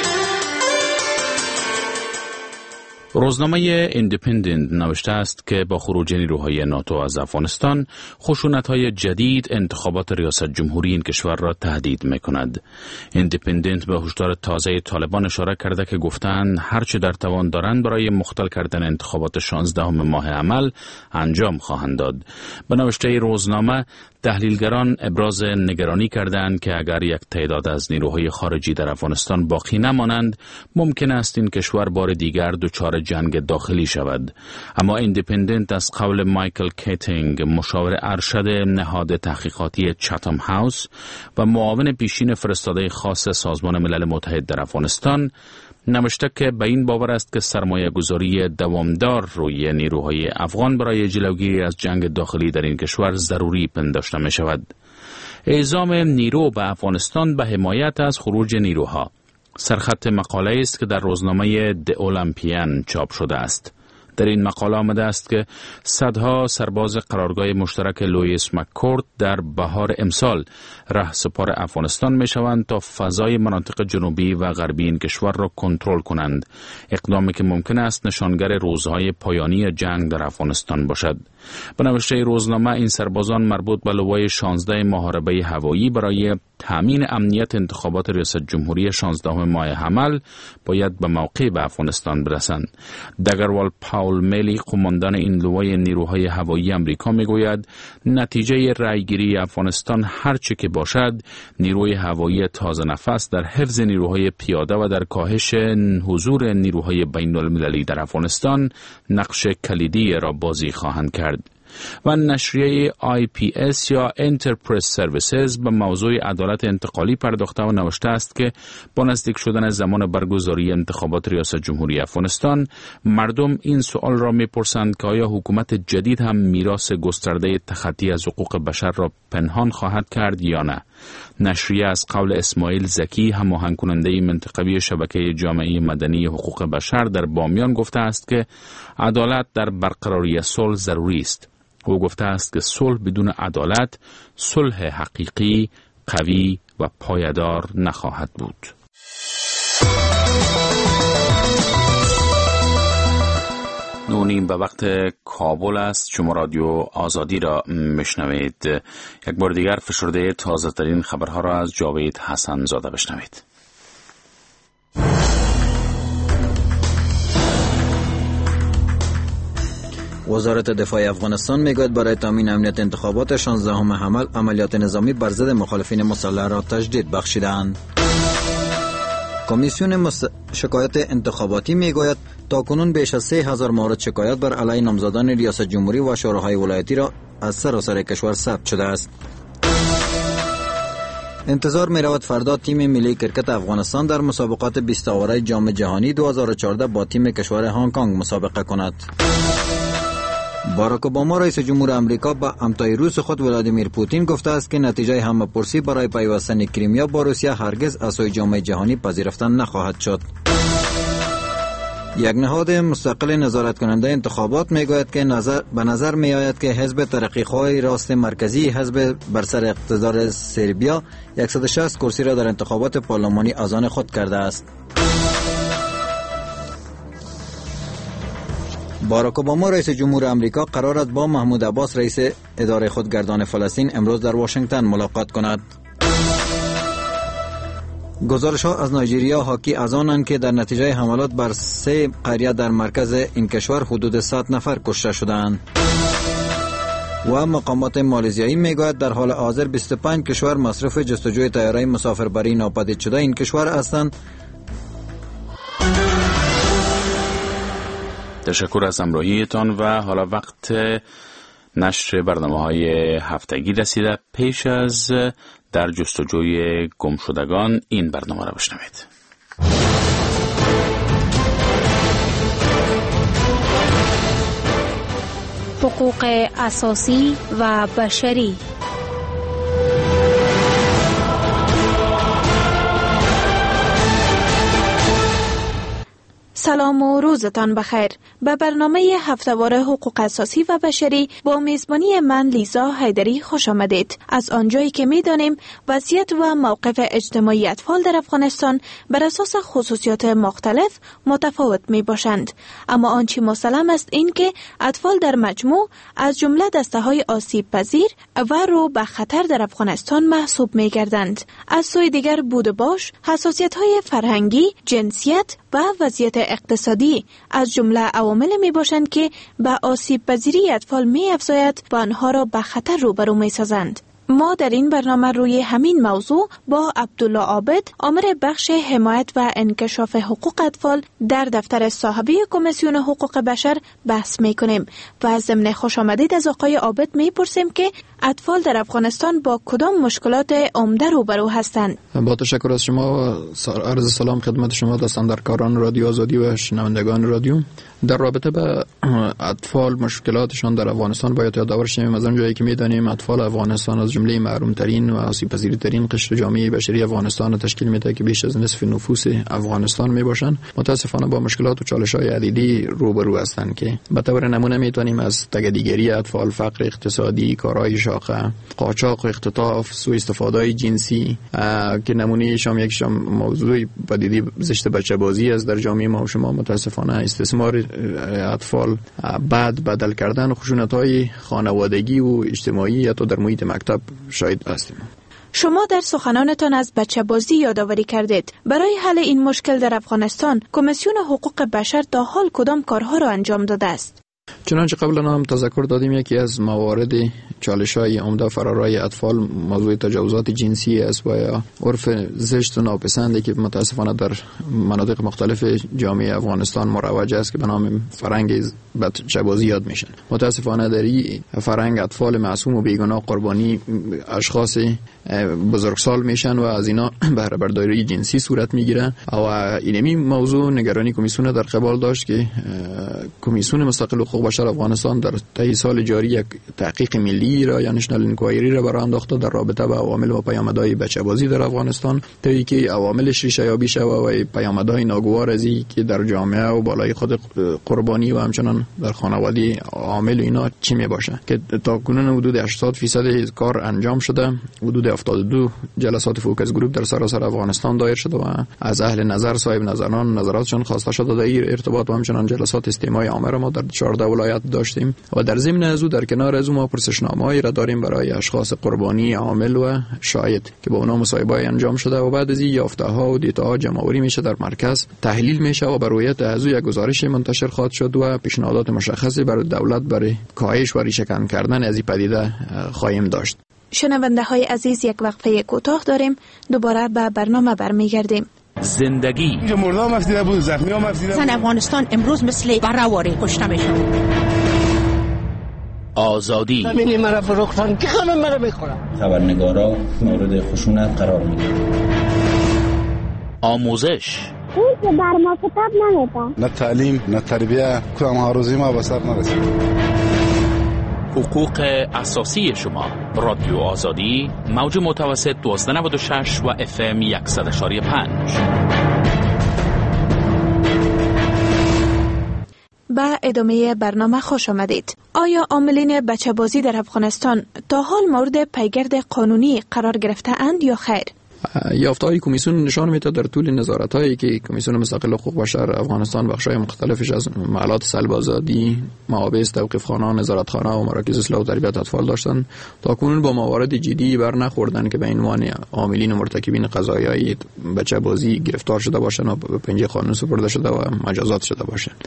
روزنامه ایندیپندنت نوشته است که با خروج نیروهای ناتو از افغانستان خشونت‌های جدید انتخابات ریاست جمهوری این کشور را تهدید می‌کند. ایندیپندنت به هشدار تازه طالبان اشاره کرده که گفتند هر چه در توان دارند برای مختل کردن انتخابات شانزدهم ماه عمل انجام خواهند داد. به نوشته روزنامه تحلیلگران ابراز نگرانی کردند که اگر یک تعداد از نیروهای خارجی در افغانستان باقی نمانند ممکن است این کشور بار دیگر دچار جنگ داخلی شود. اما ایندیپندنت از قول مایکل کیتینگ مشاور ارشد نهاد تحقیقاتی چاتام هاوس و معاون پیشین فرستاده خاص سازمان ملل متحد در افغانستان نوشته که به این باور است که سرمایه گذاری دوامدار روی نیروهای افغان برای جلوگیری از جنگ داخلی در این کشور ضروری پنداشته می شود. اعزام نیرو به افغانستان به حمایت از خروج نیروها سرخط مقاله است که در روزنامه د اولمپیان چاپ شده است. در این مقاله آمده است که صدها سرباز قرارگاه مشترک لوئیس مککورد در بهار امسال رهسپار افغانستان می شوند تا فضای مناطق جنوبی و غربی این کشور را کنترل کنند، اقدامی که ممکن است نشانگر روزهای پایانی جنگ در افغانستان باشد. به نوشته روزنامه این سربازان مربوط به لوای شانزده محاربه هوایی برای تامین امنیت انتخابات ریاست جمهوری شانزدهم ماه حمل باید به موقع به افغانستان برسند. دگروال پاول میلی قماندان این لوای نیروهای هوایی امریکا میگوید نتیجه رایگیری افغانستان هرچه که باشد نیروی هوایی تازه نفس در حفظ نیروهای پیاده و در کاهش حضور نیروهای بین المللی در افغانستان نقش کلیدی را بازی خواهند کرد. و نشریه آی پی اس یا انترپرس سرویسز به موضوع عدالت انتقالی پرداخته و نوشته است که با نزدیک شدن زمان برگزاری انتخابات ریاست جمهوری افغانستان، مردم این سوال را میپرسند که آیا حکومت جدید هم میراث گسترده تخطی از حقوق بشر را پنهان خواهد کرد یا نه. نشریه از قول اسماعیل زکی، هماهنگ کننده منطقوی شبکه جامعه مدنی حقوق بشر در بامیان، گفته است که عدالت در برقراری صلح ضروری است. او گفته است که صلح بدون عدالت صلح حقیقی، قوی و پایدار نخواهد بود. نونیم به وقت کابل است. شما رادیو آزادی را میشنوید. یک بار دیگر فشرده تازه ترین خبرها را از جاوید حسن زاده بشنوید. وزارت دفاع افغانستان میگوید برای تامین امنیت انتخابات شانزدهم حمل عملیات نظامی بر ضد مخالفین مسلح را تجدید بخشیدند. کمیسیون مس... شکایت انتخاباتی میگوید تاکنون بیش از سه هزار مورد شکایت بر علیه نامزدان ریاست جمهوری و شوراهای ولایتی را از سراسر کشور ثبت شده است. انتظار می رود فردا تیم ملی کرکت افغانستان در مسابقات بیست آوره جام جهانی دو هزار و چهارده با تیم کشور هنگ کنگ مسابقه کند. باراک اوباما رئیس جمهور آمریکا با همتای روس خود ولادیمیر پوتین گفته است که نتیجه همه‌پرسی برای پیوستن کریمیا با روسیه هرگز از سوی جام جهانی پذیرفته نخواهد شد. یک نهاد مستقل نظارت کننده انتخابات میگوید که نظر به نظر می آید که حزب ترقیخواه راست مرکزی، حزب بر سر اقتدار سربیا، صد و شصت کرسی را در انتخابات پارلمانی از آن خود کرده است. باراک اوباما رئیس جمهور آمریکا قرار است با محمود عباس رئیس اداره خودگردان فلسطین امروز در واشنگتن ملاقات کند. گزارش ها از نایجریا حاکی از آنند که در نتیجه حملات بر سه قریه در مرکز این کشور حدود صد نفر کشته شدند. و مقامات مالزیایی میگوید در حال حاضر بیست و پنج کشور مصرف جستجوی طیاره مسافربری ناپدید شده این کشور هستند. تشکر از همراهیتان و حالا وقت نشر برنامه‌های هفتگی رسیده. پیش از در جستجوی گمشدگان این برنامه را بشنوید. حقوق اساسی و بشری. سلام و روزتان بخیر. به برنامه هفته‌واره حقوق اساسی و بشری با میزبانی من لیزا حیدری خوش آمدید. از آنجایی که می‌دانیم وضعیت و موقف اجتماعی اطفال در افغانستان بر اساس خصوصیات مختلف متفاوت میباشند، اما آنچه مسلم است این که اطفال در مجموع از جمله دسته‌های آسیب پذیر و رو به خطر در افغانستان محسوب می‌گردند. از سوی دیگر بود و باش، حساسیت‌های فرهنگی، جنسیت و وضعیت اقتصادی از جمله عوامل می باشند که به آسیب پذیری اطفال می افزاید و آنها را به خطر روبرو می سازند. ما در این برنامه روی همین موضوع با عبدالله عابد، آمر بخش حمایت و انکشاف حقوق اطفال در دفتر صاحبی کمیسیون حقوق بشر بحث می کنیم و از ضمن خوش آمدید از آقای عابد می پرسیم که اطفال در افغانستان با کدام مشکلات عمده روبرو هستند. با تشکر از شما، عرض سلام خدمت شما دستاندرکاران رادیو آزادی و شنوندگان رادیو. در رابطه با اطفال مشکلاتشان در افغانستان باید یادآور شویم از آن جایی که می‌دانیم اطفال افغانستان از جمله محروم ترین و آسیب پذیر ترین قشر جامعه بشری افغانستان را تشکیل می‌دهند که بیش از نصف نفوس افغانستان میباشند. متاسفانه با مشکلات و چالش‌های عدیدی روبرو هستند که به طور نمونه می‌توانیم از تگدیگری اطفال، فقر اقتصادی، کارهای شاقه، قاچاق و اختطاف، سوء استفاده جنسی که نمونه شام یک شام موضوع پدیده زشت بچه‌بازی است در جامعه ما و شما. متاسفانه استثمار اطفال، بعد بدل کردن خشونت‌های خانوادگی و اجتماعی حتی در محیط مکتب شاهد هستیم. شما در سخنانتان از بچه‌بازی یادآوری کردید. برای حل این مشکل در افغانستان کمیسیون حقوق بشر تا حال کدام کارها را انجام داده است؟ چنانچه قبلا هم تذکر دادیم یکی از موارد چالش‌های عمده فرارای اطفال موضوع تجاوزات جنسی است و یا عرف زشت و ناپسندی که متاسفانه در مناطق مختلف جامعه افغانستان مروج است که به نام فرهنگ بچه‌بازی یاد میشن. متاسفانه در این فرهنگ اطفال معصوم و بیگناه قربانی اشخاص بزرگسال میشن و از اینا بهره برداری جنسی صورت میگیره و اینمی موضوع نگرانی کمیسیون در قبال داشت که کمیسیون مستقل حقوق بشر افغانستان در طی سال جاری یک تحقیق ملی را یا نشنال انکوایری را برای انداخته در رابطه با عوامل و پیامدهای بچه‌بازی در افغانستان تا اینکه عواملش ریشه یابی شود و پیامدهای ناگوار از که در جامعه و بالای خود قربانی و همچنان در خانواده عامل اینا چی می باشه که تا کنون حدود هشتاد درصد کار انجام شده. حدود هفتاد و دو جلسات فوکس گروپ در سراسر افغانستان دایر شده و از اهل نظر صاحب نظران نظراتشون خواسته شده در این ارتباط و همچنان جلسات استماع عامه را ما در چهارده ولایت داشتیم و در ضمن از او در کنار از او ما پرسشنامه‌ای را داریم برای اشخاص قربانی عامل و شاهد که با اونها مصاحبه انجام شده و بعد از این یافته‌ها و دیتاها جمع‌آوری میشه در مرکز تحلیل میشه و بر رویت از او یک گزارش منتشر خواهد شد و پیشنهادات مشخصی برای دولت برای کاهش و ریشه‌کن کردن از این پدیده خواهیم داشت. شنونده های عزیز یک وقفه کوتاه داریم، دوباره به برنامه برمیگردیم. زندگی مردم مفیده بود، زخمی ها مفیده بود. زن افغانستان امروز مثل برآوری کشته میشن. آزادی زمینی مرا فروختن که همه مرا میخورن. خبرنگارا مورد خشونت قرار میگیرن. آموزش اون که بر ما کتاب نمیدن. نه تعلیم نه تربیه کدام آرزوی ما به سر نرسید. حقوق اساسی شما. رادیو آزادی موج متوسط دویست و نود و شش و اف ام صد و پنج. با ادامه برنامه خوش آمدید. آیا عاملین بچه‌بازی در افغانستان تا حال مورد پیگرد قانونی قرار گرفته اند یا خیر؟ یافته‌های کمیسیون نشان میده در طول نظارت‌هایی که کمیسیون مستقل حقوق بشر افغانستان بخش‌های مختلفش از محلات سلب آزادی، محابس، توقیف‌خانه، نظارتخانه و مراکز اصلاح و تربیت اطفال داشتند تا کنون با موارد جدی بر نخوردن که به عنوان عاملین مرتکبین قضایای بچه‌بازی گرفتار شده باشند و به پنجه قانون سپرده شده و مجازات شده باشند.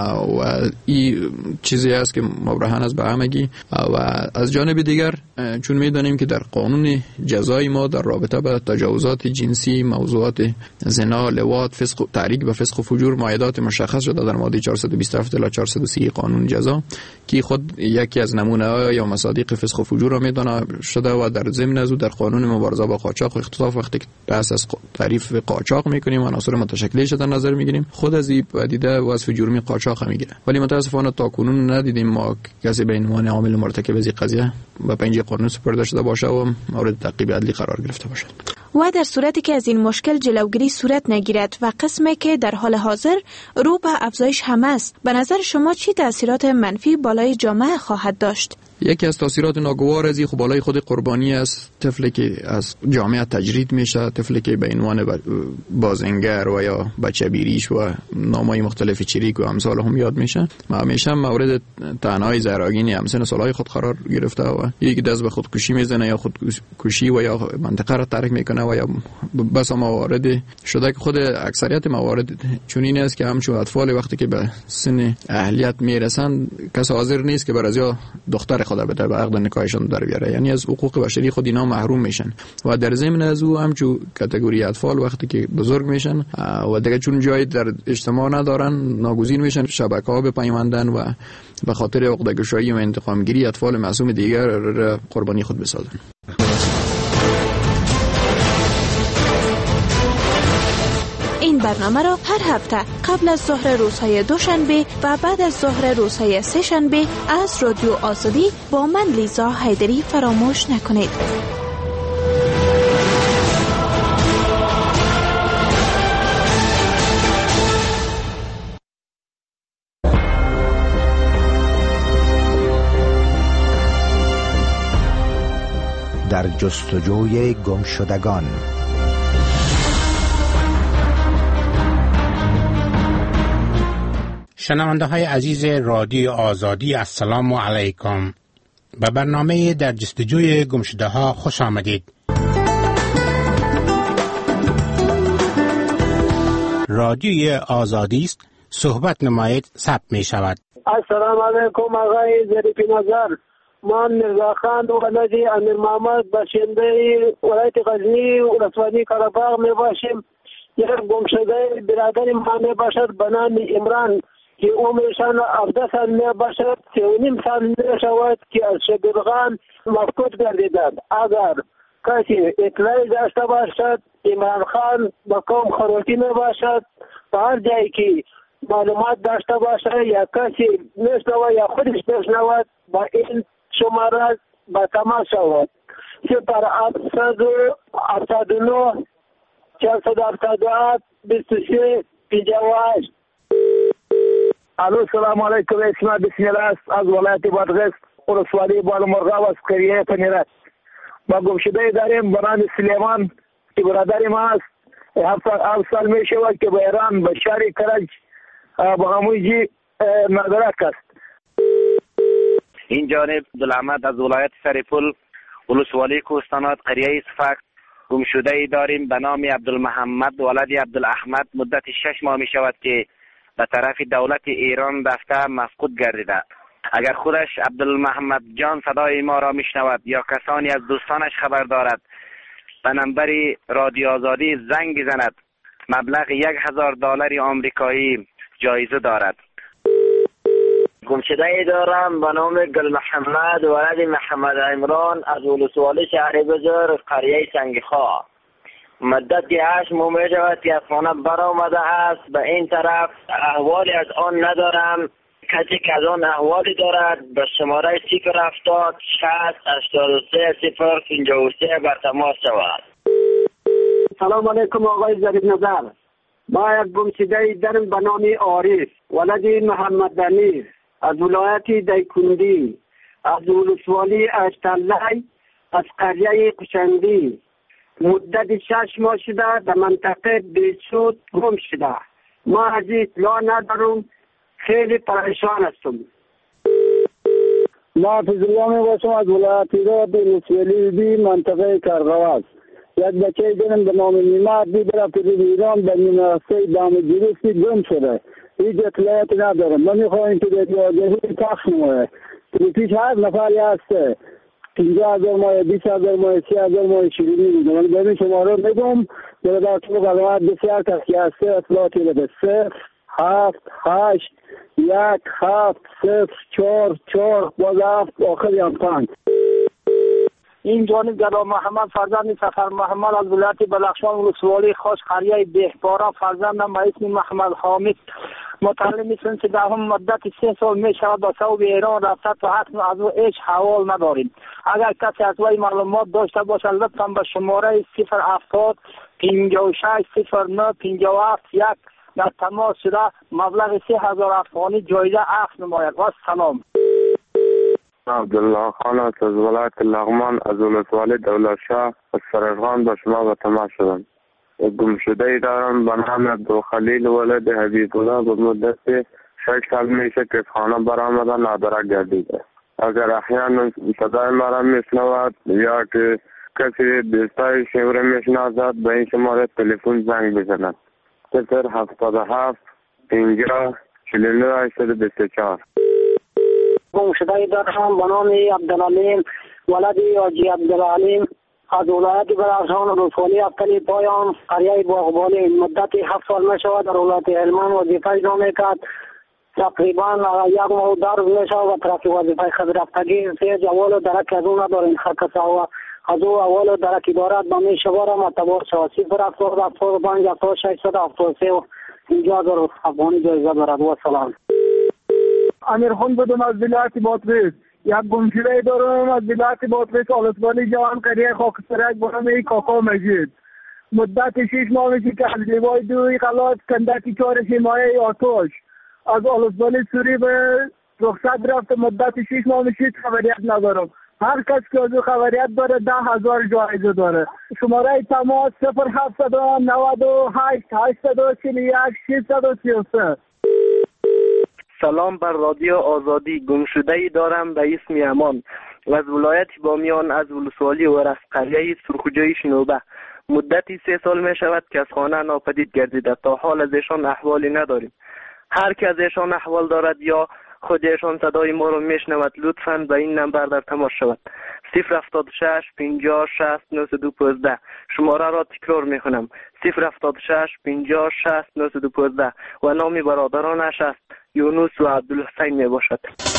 و این چیزی است که مبرهن است به همگی و از جانب دیگر چون می‌دانیم که در قانون جزایی ما در رابطه با تجاوزات جنسی، موضوعات زنا، لواط، فسق و تحریک به فسق و فجور مایدات مشخص شده در ماده چهارصد و بیست و هفت الی چهارصد و سی قانون جزا که خود یکی از نمونه‌ها یا مصادیق فسق و فجور را می‌دانه شده و در ضمن از او در قانون مبارزه با قاچاق و اختطاف وقتی که بحث از تعریف قاچاق می‌کنیم و عناصر متشکلش در نظر می‌گیریم خود از این پدیده وصف جرمی قاچاق هم می‌گیره. ولی متأسفانه تا کنون ندیدیم ما کسی به عنوان عامل مرتکب از این قضیه به پنجه قانون سپرده شده باشه و مورد تعقیب عدلی قرار گرفته باشه. و در صورتی که از این مشکل جلوگیری صورت نگیرد و قسمی که در حال حاضر رو به افزایش هم است، به نظر شما چی تأثیرات منفی بالای جامعه خواهد داشت؟ یکی از تاثیرات ناگوار از این خب بالای خود قربانی است. طفلی که از جامعه تجرید میشه، طفلی که به عنوان بازنگر و یا بچه بیریش و نامای مختلف چریک و امثال هم یاد میشه و همیشه مورد تنهای زراگینی همسن سالهای خود قرار گرفته و یکی دست به خودکشی میزنه یا خودکشی و یا منطقه را ترک میکنه و یا بس موارد شده که خود اکثریت موارد چنین است که همچون اطفال وقتی که به سن اهلیت میرسن کس حاضر نیست که بر از یا دختر خدا بده به عقد نکاحشون در بیاره، یعنی از حقوق بشری خود اینا محروم میشن و در ضمن از او همچون کاتگوری اطفال وقتی که بزرگ میشن و دیگه چون جایی در اجتماع ندارن ناگزیر میشن شبکه‌ها بپیوندن و به خاطر عقده‌گشایی و انتقامگیری اطفال معصوم دیگر را قربانی خود بسازن. این برنامه را هر هفته قبل از ظهر روزهای دوشنبه و بعد از ظهر روزهای سه شنبه از رادیو آزادی با من لیزا حیدری فراموش نکنید. در جستجوی گمشدگان. شنونده های عزیز رادیو آزادی السلام علیکم. به برنامه در جستجوی گمشده ها خوش آمدید. رادیوی آزادی است صحبت نمایید ثبت می شود. السلام علیکم آقای ظریف نظر. من مرزا خان ولدی امیر محمد باشنده ولایت غزنی ولسوالی قره‌باغ می باشیم. یک گمشده برادر ما می باشد به نام عمران که عمرشان هفده سال می باشد. سه و نیم سال می شود که از شبرغان مفقود گردیدند. اگر کسی اطلاعی داشته باشد عمران خان با قوم خروتی می باشد. به هر جایی که معلومات داشته باشه یا کسی میشنوه یا خودش بشنود با این شماره با تماس شود. صفر هفتصد هفتاد و نه چهارصد هفتاد و هفت بیست و سه پنجاه و هشت. الو سلام علیکم. اسم بسم الله است از ولایت بادغیس ولسوالی بالامرغاب از قریه پنیرک. ما گمشده داریم به نام سلیمان که برادر ما است. هفت سال می شود که به ایران به شهر کرج با همویجی مدرک است. این جانب عبدالحمد از ولایت سرپل ولسوالی کوهستانات قریه صفک گمشده ای داریم به نام عبدالمحمد ولد عبدالاحمد. مدت شش ماه می شود که به طرف دولت ایران رفته مفقود گردیده. اگر خودش عبدالمحمد جان صدای ما را میشنود یا کسانی از دوستانش خبر دارد به نمبر رادیو آزادی زنگ بزند. مبلغ یک هزار دلار آمریکایی جایزه دارد. گمشده ای دارم به نام گل محمد ولد محمد عمران از ولسوالی شهر بزرگ قریه سنگخواه. مدت هشت ماه می شود که از خانه برآمده است. به این طرف احوالی از آن ندارم. کسی که از آن احوالی دارد به شماره صفر هفتاد شصت هشتاد و سه صفر پنجاه و سه بر تماس شود. سلام علیکم آقای ظریف نظر. ما یک گمشده داریم به نام عارف ولد محمد دنیر از ولایت دیکندی از ولسوالی اشترلی از قریه قشندی. مدت شش ماه شده در منطقه بیسود گم شده. ما از اطلاع ندارم. خیلی پریشان هستم. ما فیض‌الله می باشم از ولایت ایران ولسوالی بی منطقه کرغواز. یک بچه دارم به نام نیمت بی در رفته ایران به نیمرسه دام جلوسی گم شده. هیچ اطلاعاتی ندارم. ما میخواهیم که در آگهی پخش نمایه. پیش هر نفری هسته پنجاه هزار ماه، بیست هزار ماه، سی هزار ماه شیرینی میدم. من به این شماره میدم در داخل قدمت بسیار کسی هسته اطلاعاتی بده. صفر هفت هشت یک هفت صفر چهار چهار باز هفت آخری هم پنج. این جانب جلال محمد فرزند سفر محمد از ولایت بلخشان ولسوالی خوش قریه بهبارا فرزندم به اسم محمد حامد متعلم سنت دهم مدت سه سال می شود به صوب ایران رفته تا حتم از او هیچ حوال نداریم. اگر کسی از وی معلومات داشته باشد لطفا به شماره صفر هفتاد پنجاه و شش صفر نه پنجاه و هفت یک در تماس شده مبلغ سه هزار افغانی جایزه اخذ نماید. و سلام. عبدالله خان از ولایت لغمان از ولسوالی دولت شاه از سرغان به شما به تماس شدم. گمشده ای دارم به نام عبدالخلیل ولد حبیب الله. به مدت شش سال میشه که خانه برآمده نادرک گردیده. اگر احیانا صدای مرا میشنود یا که کسی دوستای شوره میشناسد به این شماره تلفن زنگ بزند. صفر هفتاد و هفت پنجاه چهل و نه هشتصد و بیست و چهار. گمشده دارم به نام عبدالعلیم ولد حاجی عبدالعلیم از ولایت بلخشان ولسوالی افکلی پایان قریه باغبانی. مدت هفت سال می شود در ولایت هلمند وظیفه اجرا میکرد. تقریبا یک ماه و در می شود و طرف وظیفه خود رفتگی سه جوال درک از اون نداریم. خرکس و از او اول درکی دارد با می شوارم اتبار شود. صفر هفتاد هفتاد و پنج هفتاد ششصد هفتاد و سه و اینجا در افغانی جایزه دارد. و سلام. امیر خان بودم از ولایت بادغیس. یک گمشده دارم از ولایت بادغیس ولسوالی جوان قریه خاکسترک به نام کاکا مجید. مدت شش ماه میشه که از لیوای دوی غلات کندکی چهار حمایه آتش از ولسوالی سوری به رخصت رفته. مدت شش ماه میشه خبریت ندارم. هر کس که از خبریت داره ده هزار جایزه داره. شماره تماس صفر هفتصد و نود و هشت هشتصد و چهل و یک ششصد و سی و سه. سلام بر رادیو آزادی. گمشده‌ای دارم به اسم امان از ولایت بامیان از ولسوالی ورس قریه سرخجوی شنوبه. مدتی سه سال می شود که از خانه ناپدید گردیده. تا حال از ایشان احوالی نداریم. هر که از ایشان احوال دارد یا خود ایشان صدای ما رو میشنود لطفاً به این نمبر در تماس شود. صفر هفتاد و شش پنجاه شصت نود و دو پانزده. شماره را تکرار میکنم: صفر هفتاد و شش پنجاه شصت نود و دو پانزده و نام برادرانش است یونس و عبدالحسین می باشد.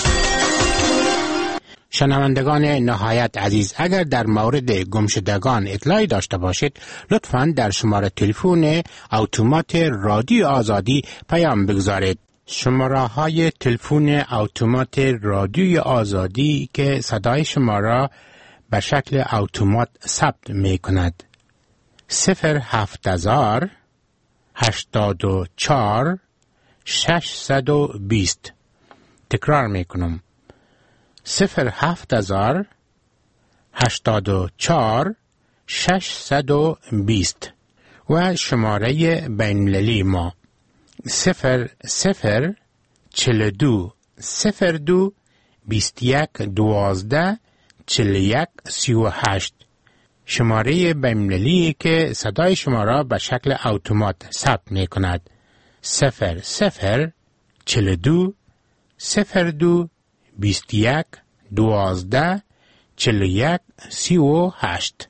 شنوندگان نهایت عزیز، اگر در مورد گمشدگان اطلاعی داشته باشید لطفاً در شماره تلفن اتومات رادیو آزادی پیام بگذارید. شماره های تلفن اتومات رادیوی آزادی که صدای شما را به شکل اتومات ثبت می کند: صفر هفت هزار هشتاد و چهار ششصد و بیست. تکرار می کنم: صفر هفت هزار هشتاد و چهار ششصد و بیست. و شماره بین‌المللی ما صفر صفر چهل و دو صفر دو بیست و یک دوازده چهل و یک سی و هشت. شماره بین‌المللی که صدای شما را به شکل اتومات ثبت می کند: صفر صفر چهل و دو صفر دو بیست و یک دوازده چهل و یک سی و هشت.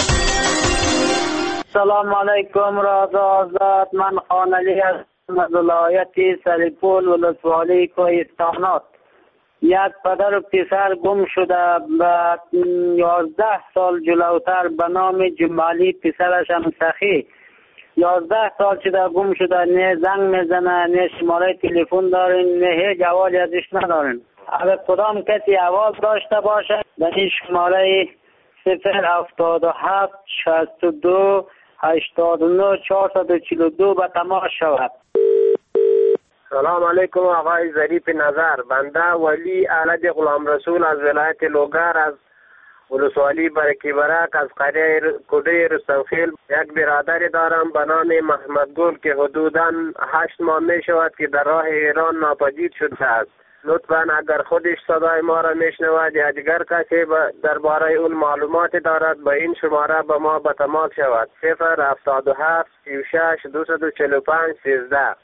سلام علیکم رادیو آزاد. من خانعلی هستم از ولایت سرپول ولسوالی کوهستانات. یک پدر و پسر گم شده و یازده سال جلوتر به نام جمالی، پسرش هم سخی. یازده سال شده گم شده، نه زنگ میزنه، نه شماره تلفن دارین، نه هیچ جوالی ازش ندارین. اگر کدام کسی آواز داشته باشه در این شماره صفر هفتاد و هفت شصت و دو هشتاد و نه چهارصد و چهل و دو به تماس شود. سلام علیکم آقای ظریف نظر. بنده ولی علد غلام رسول از ولایت لوگر از ولسوالی برکی برک از قریه کده رستمخیل یک برادری دارم به نام محمد گل که حدوداً هشت ماه می شود که در راه ایران ناپدید شده است. لطفاً اگر خودش صدای ما را میشنود یا دیگر کسی درباره اون معلومات دارد به این شماره به ما به تماس شود: صفر هفتاد و هفت سی و شش دویست و چهل و پنج سیزده.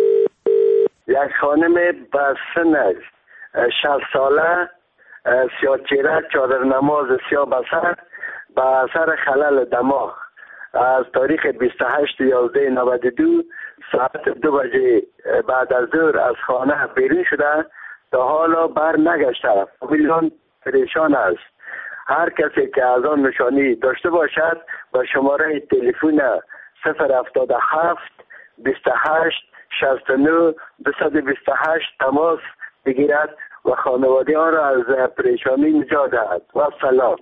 یک خانم به سن شصت ساله، سیاه چهره، چادر نماز سیاه بسر، به اثر خلل دماغ از تاریخ بیست و هشت یازده نود و دو ساعت دو بجه بعد از ظهر از خانه بیرون شده، تا حالا بر نگشته. فامیلان پریشان است. هر کسی که از آن نشانی داشته باشد با شماره تلفن صفر هفتاد و هفت بیست و هشت شصت و نه دویست و بیست و هشت تماس بگیرد و خانواده آن را از پریشانی نجات دهد. و سلام.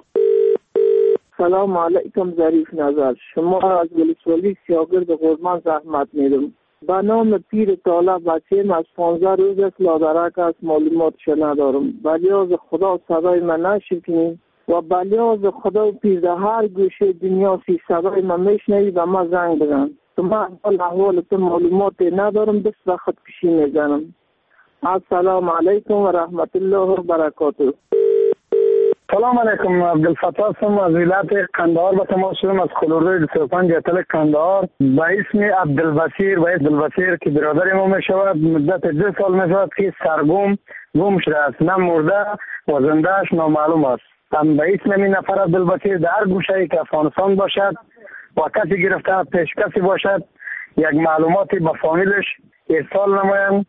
سلام علیکم ظریف نظر. شما از ولسوالی سیاگرد قرمان زحمت میدم. به نام پیر طالب بچه‌ام از پانزده روز است لادرک است، معلوماتش ندارم. بلیاز خدا صدای من نشکنید و بلیاز خدا و پیر در هر گوشه دنیا سی صدای من میشنوی و من زنگ بزن. تو من احوال تو معلومات ندارم، بس وقت کشی میزنم. السلام علیکم و رحمت الله و برکاته. سلام علیکم. عبدالفتاح هستم از ولایت قندهار به تماس شدم از خلوروی دو سه پنج اتل قندهار به اسم عبدالبصیر و عبدالبصیر که برادر ما می شود. مدت دو سال می شود که سرگم گم شده است، نه مرده و زندهش نامعلوم است. هم به اسم این نفر عبدالبصیر در هر گوشه که افغانستان باشد و کسی گرفته پیش کسی باشد یک معلوماتی به فامیلش ارسال نمایند.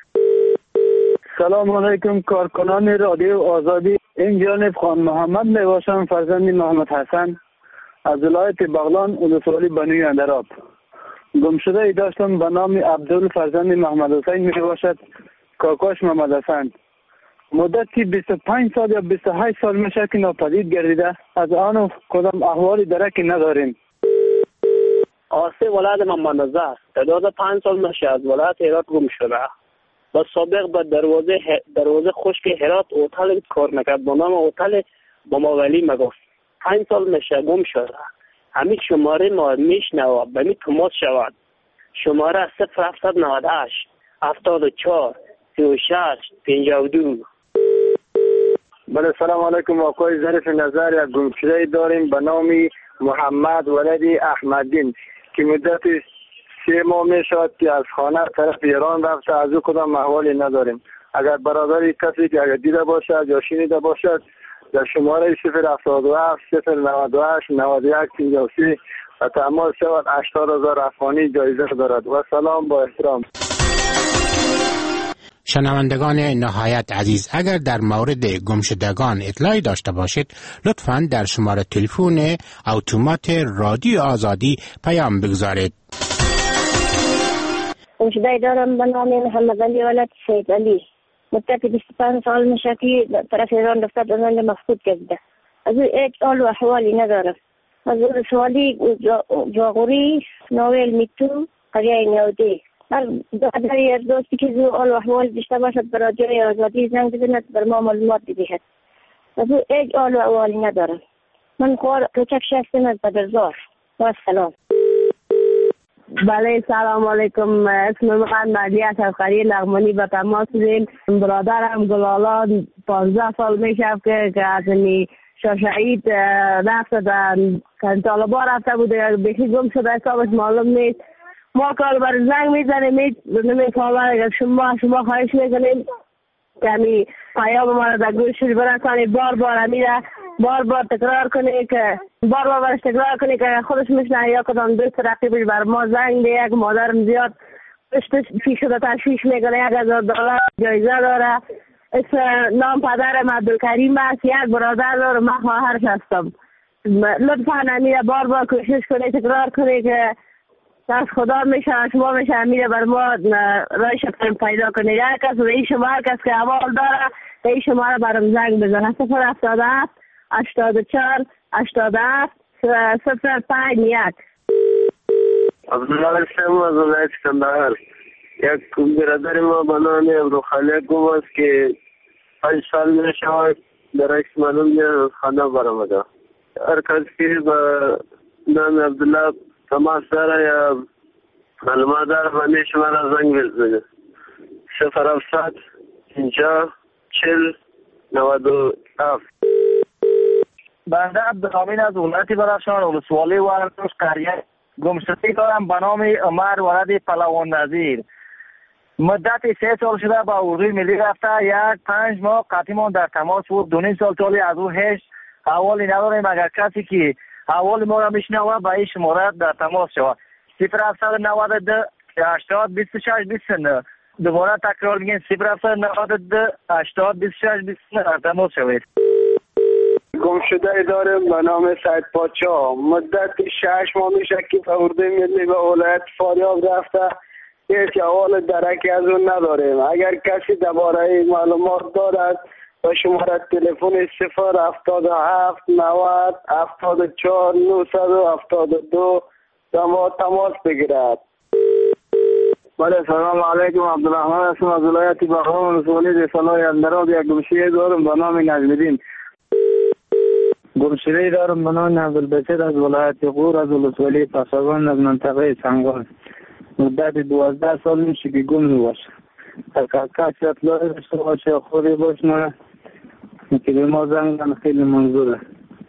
سلام علیکم کارکنان رادیو آزادی. این جانب خان محمد می باشم، فرزند محمد حسن از ولایت بغلان ولسوالی بنوی اندراب. گمشده ای داشتم به نام عبدال فرزند محمد حسین می باشد، کاکاش محمد حسن. مدتی بیست و پنج سال یا بیست و هشت سال میشه که ناپدید گردیده. از آن کدام احوالی درکی نداریم. آسه ولایت محمد نظر تعداد پنج سال میشه از ولایت هرات گم شده. با سابق با دروازه دروازه خشک هرات هتل کار میکرد با نام هتل باماولی مگفت. پنج سال میشه گم شده. همین شماره ما میشنوه به می تماس شود. شماره صفر هفتصد و نود و هشت هفتاد و چهار سی و شش پنجاه و دو. بله سلام علیکم. آقای ظریف نظر یک گمشده داریم به نام محمد ولدی احمدین که مدت سه ماه می شود که از خانه طرف ایران رفته، از او کدام احوالی نداریم. اگر برادری کسی که اگر دیده باشد یا شنیده باشد در شماره صفر هفتاد و هفت صفر نود و هشت نود و یک پنجاه و سه و تماس شود هشتاد هزار افغانی جایزه دارد. و سلام با احترام. شنوندگان نهایت عزیز، اگر در مورد گمشدگان اطلاعی داشته باشید لطفاً در شماره تلفن اتومات رادیو آزادی پیام بگذارید. گمشده دارم به نام محمد علی ولد سید علی. مدت بیست و پنج سال میشه که طرف ایران رفته، از آنجا مفقود گشته. از او هیچ حال و احوالی نداره. از او سوالی جاغوری نویل میتو قریه نیودی. هر در دوستی که زو حال و احوال داشته باشد برای رادیوی آزادی زنگ بزند بر ما معلومات بدهد. از او هیچ حال و احوالی نداره. من خوار کوچک شستم از بدرزار. و سلام. بله سلام علیکم. اسم من مدیت از قریه لغمانی به تماس دیم. برادرم گلالا پانزده سال میشه که که از می شاشعید رفته در طالبا رفته بوده، بخی گم شده حسابش معلوم نیست. ما کار بر زنگ میزنیم نمیفهمه. اگر شما شما خواهش میکنیم که همی پیام ما را در گوش برسانی، بار بار همیره بار بار تکرار کنی که بار بار برش تکرار کنی که خودش میشنه یا کدام دوست رقیبش بر ما زنگ ده. یک مادرم زیاد پشتش فی شده تشویش میکنه، یک هزار دلار جایزه داره. اسم نام پدرم عبدالکریم است، یک برادر داره، من خواهرش هستم. لطفا همیره بار بار کوشش کنی تکرار کنی که از خدا میشه شما میشه همیره بر ما رایش پیدا کنی. یک کس به این شما هر کس که احوال داره به این شما را برم زنگ بزنه. صفر هفتاد هفت هشتاد و چهار هشتاد و هفت صفر پنج یک. عبدالله شم از ولایت کندهار. یک برادر ما به نام ابروخاله گم است که پنج سال می شود در عکس معلوم نیست خانه برآمده. هر کس که به نام عبدالله تماس داره یا معلومات داره به می شما را زنگ بزنه. صفر هفتصد پنجاه چهل نود و هفت. بنده عبدالحمید از ولایت بدخشان ولسوالی ورنوش قریه گمشدگی دارم به نام عمر ولد پلوان نظیر. مدت سه سال شده با اردوی ملی رفته، یک پنج ماه قطعیمان در تماس بود. دو نیم سال تالی از او هیچ حوالی نداریم. اگر کسی که حوال ما را میشنوه به این شماره در تماس شود. صفر هفتصد و نود و دو هشتاد بیست و شش بیست و نه. دوباره تکرار میگیم صفر هفتصد و نود و دو هشتاد بیست و شش بیست و نه در تماس شوید. گم شده دارم به نام سید پادشاه. مدت شش ماه میشه که به اردوی ملی به ولایت فاریاب رفته، هیچ احوال درکی از اون نداریم. اگر کسی درباره معلومات دارد به شماره تلفن صفر هفتاد و هفت نود هفتاد و چهار نهصد و هفتاد و دو تماس بگیرد. بله سلام علیکم. عبدالرحمن هستم از ولایت بغلان ولسوالی رسالای اندراب. یک گمشده دارم به نام نجم‌الدین. گمشده دارم به نام عبدالبصیر از ولایت غور از ولسوالی پسابان از منطقه سنگان. مدت دوازده سال میشه که گم باشه. اگر کسی اطلاعی داشته باشه خوری باشه که به ما زنگن خیلی منظوره.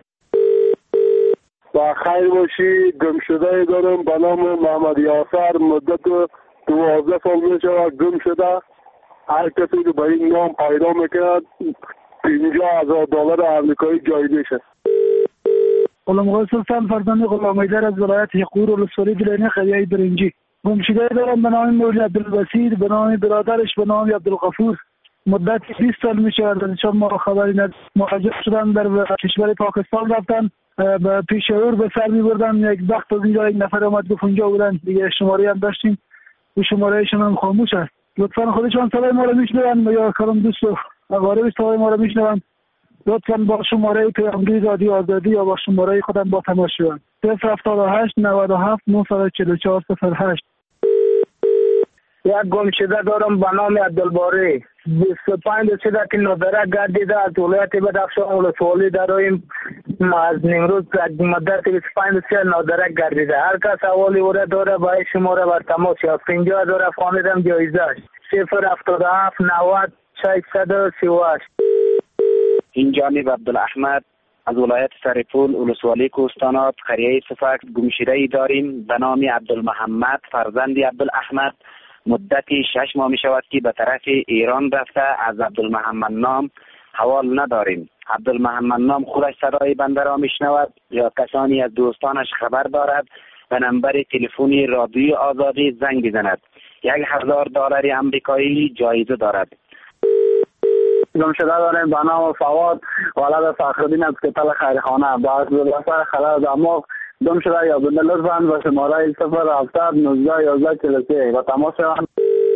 با خیر باشی. گم شده دارم به نام محمد یاسر. مدت دوازده سال میشه گم شده. هر کسی که به این نام پیدا میکند پنجاه هزار دلار امریکایی جایزه شد. غلام سلطان فرزند غلام حیدر از ولایت غور ولسوالی دلینه قریه برنجی. گمشده دارم به نام مولی عبدالبصیر، به نام برادرش به نام عبدالغفور. مدت بیست سال میشه از ما خبری نداریم. مهاجر شدن در کشور پاکستان رفتن، به پیشور به سر میبردن. یک وقت از اینجا یک نفر آمد گفت اونجا بودن دیگه، شماره هم داشتیم و شماره ایشون هم خاموش است. لطفا خودشان صدای ما رو میشنون یا کلام دوست و اقارب صدای ما رو میشنون، لطفا با شماره پیامگیر رادیو آزادی یا با شماره خودم با تماس شوند. صفر هفتاد و هشت نود و هفت نهصد و چهل و چهار صفر هشت. یک گمشده دارم به نام عبدالباری. بیست و پنج شده که نادرک گردیده از ولایت بدخشان ولسوالی داریم. از نمروز مدت بیست و پنج سال نادرک گردیده. هر کس حوالی وره داره با شماره بر تماس شد. پنجاه هزار افغانی دم جایزش. صفر هفتاد و هفت نود ششصد و سی و هشت. این جانب عبدالاحمد از ولایت سرپول ولسوالی کوهستانات قریه صفک گمشده‌ای داریم به نام عبدالمحمد فرزند عبدالاحمد. مدتی شش ماه می شود که به طرف ایران رفته. از عبدالمحمد نام حوال نداریم. عبدالمحمد نام خودش صدای بنده را می شنود یا کسانی از دوستانش خبر دارد به نمبر تلفنی رادیوی آزادی زنگ بزند. یک هزار دلار امریکایی جایزه دارد. گمشده داریم به نام فواد ولد فخرالدین از کتل خیرخانه با از بلافر خلال دماغ گم شده یا بنده لطفاً به شماره صفر هفتاد نوزده یازده چهل و سه و تماس شوند.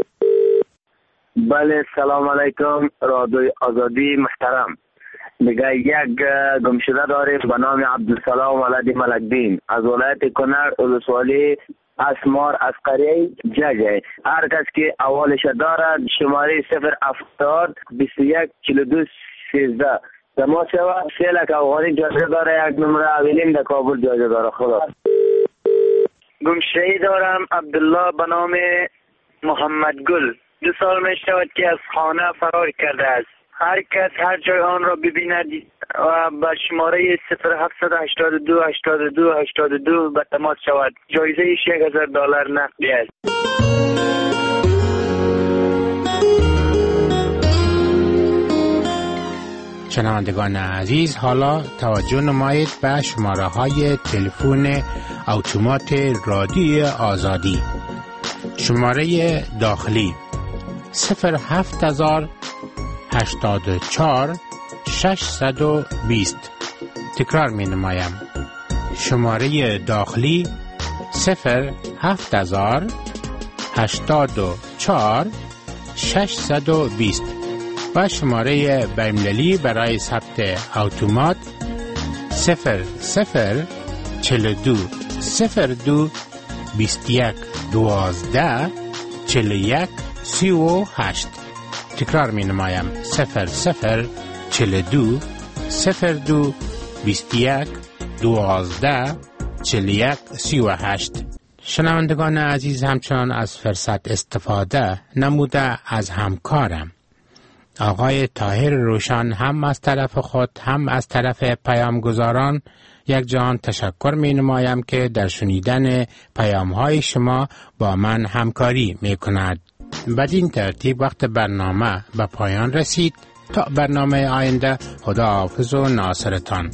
بله سلام علیکم رادیوی آزادی محترم. دیگه یک گمشده داریم به نام عبدالسلام ولد ملکدین از ولایت کنر ولسوالی اسمار از قریه ججه. هر کس که اولش دارد شماره صفر هفتاد بیست و یک چهل و دو سیزده تماس شود. سیلک افغانی جایزه داره. یک نمره اولین در کابل جایزه داره. خدا. گمشده‌ای دارم عبدالله به نام محمد گل. دو سال می شود که از خانه فرار کرده است. هر کس هر جای آن را ببیند و به شماره صفر هفتصد و هشتاد و دو هشتاد و دو هشتاد و دو به تماس شود. جایزه ایش یک هزار دلار نقدی است. شنوندگان عزیز، حالا توجه نمایید به شماره های تلفن اتومات رادیوی آزادی. شماره داخلی صفر هفت هزار هشتاد و چهار ششصد و بیست. تکرار می نمایم. شماره داخلی صفر هفت هزار هشتاد و چهار ششصد و بیست و شماره بین‌المللی برای ثبت اتومات صفر صفر چهل و دو صفر دو بیست و یک دوازده چهل و یک سی و هشت. تکرار می نمایم. صفر صفر چهل و دو صفر دو بیست و یک دوازده چهل و یک سی و هشت. شنوندگان عزیز، همچنان از فرصت استفاده نموده از همکارم آقای طاهر روشن هم از طرف خود هم از طرف پیامگزاران یک جان تشکر می نمایم که در شنیدن پیام های شما با من همکاری می کند. بدین ترتیب وقت برنامه به پایان رسید. تا برنامه آینده، خدا حافظ و ناصرتان.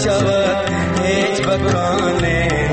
شود هیچ بکانه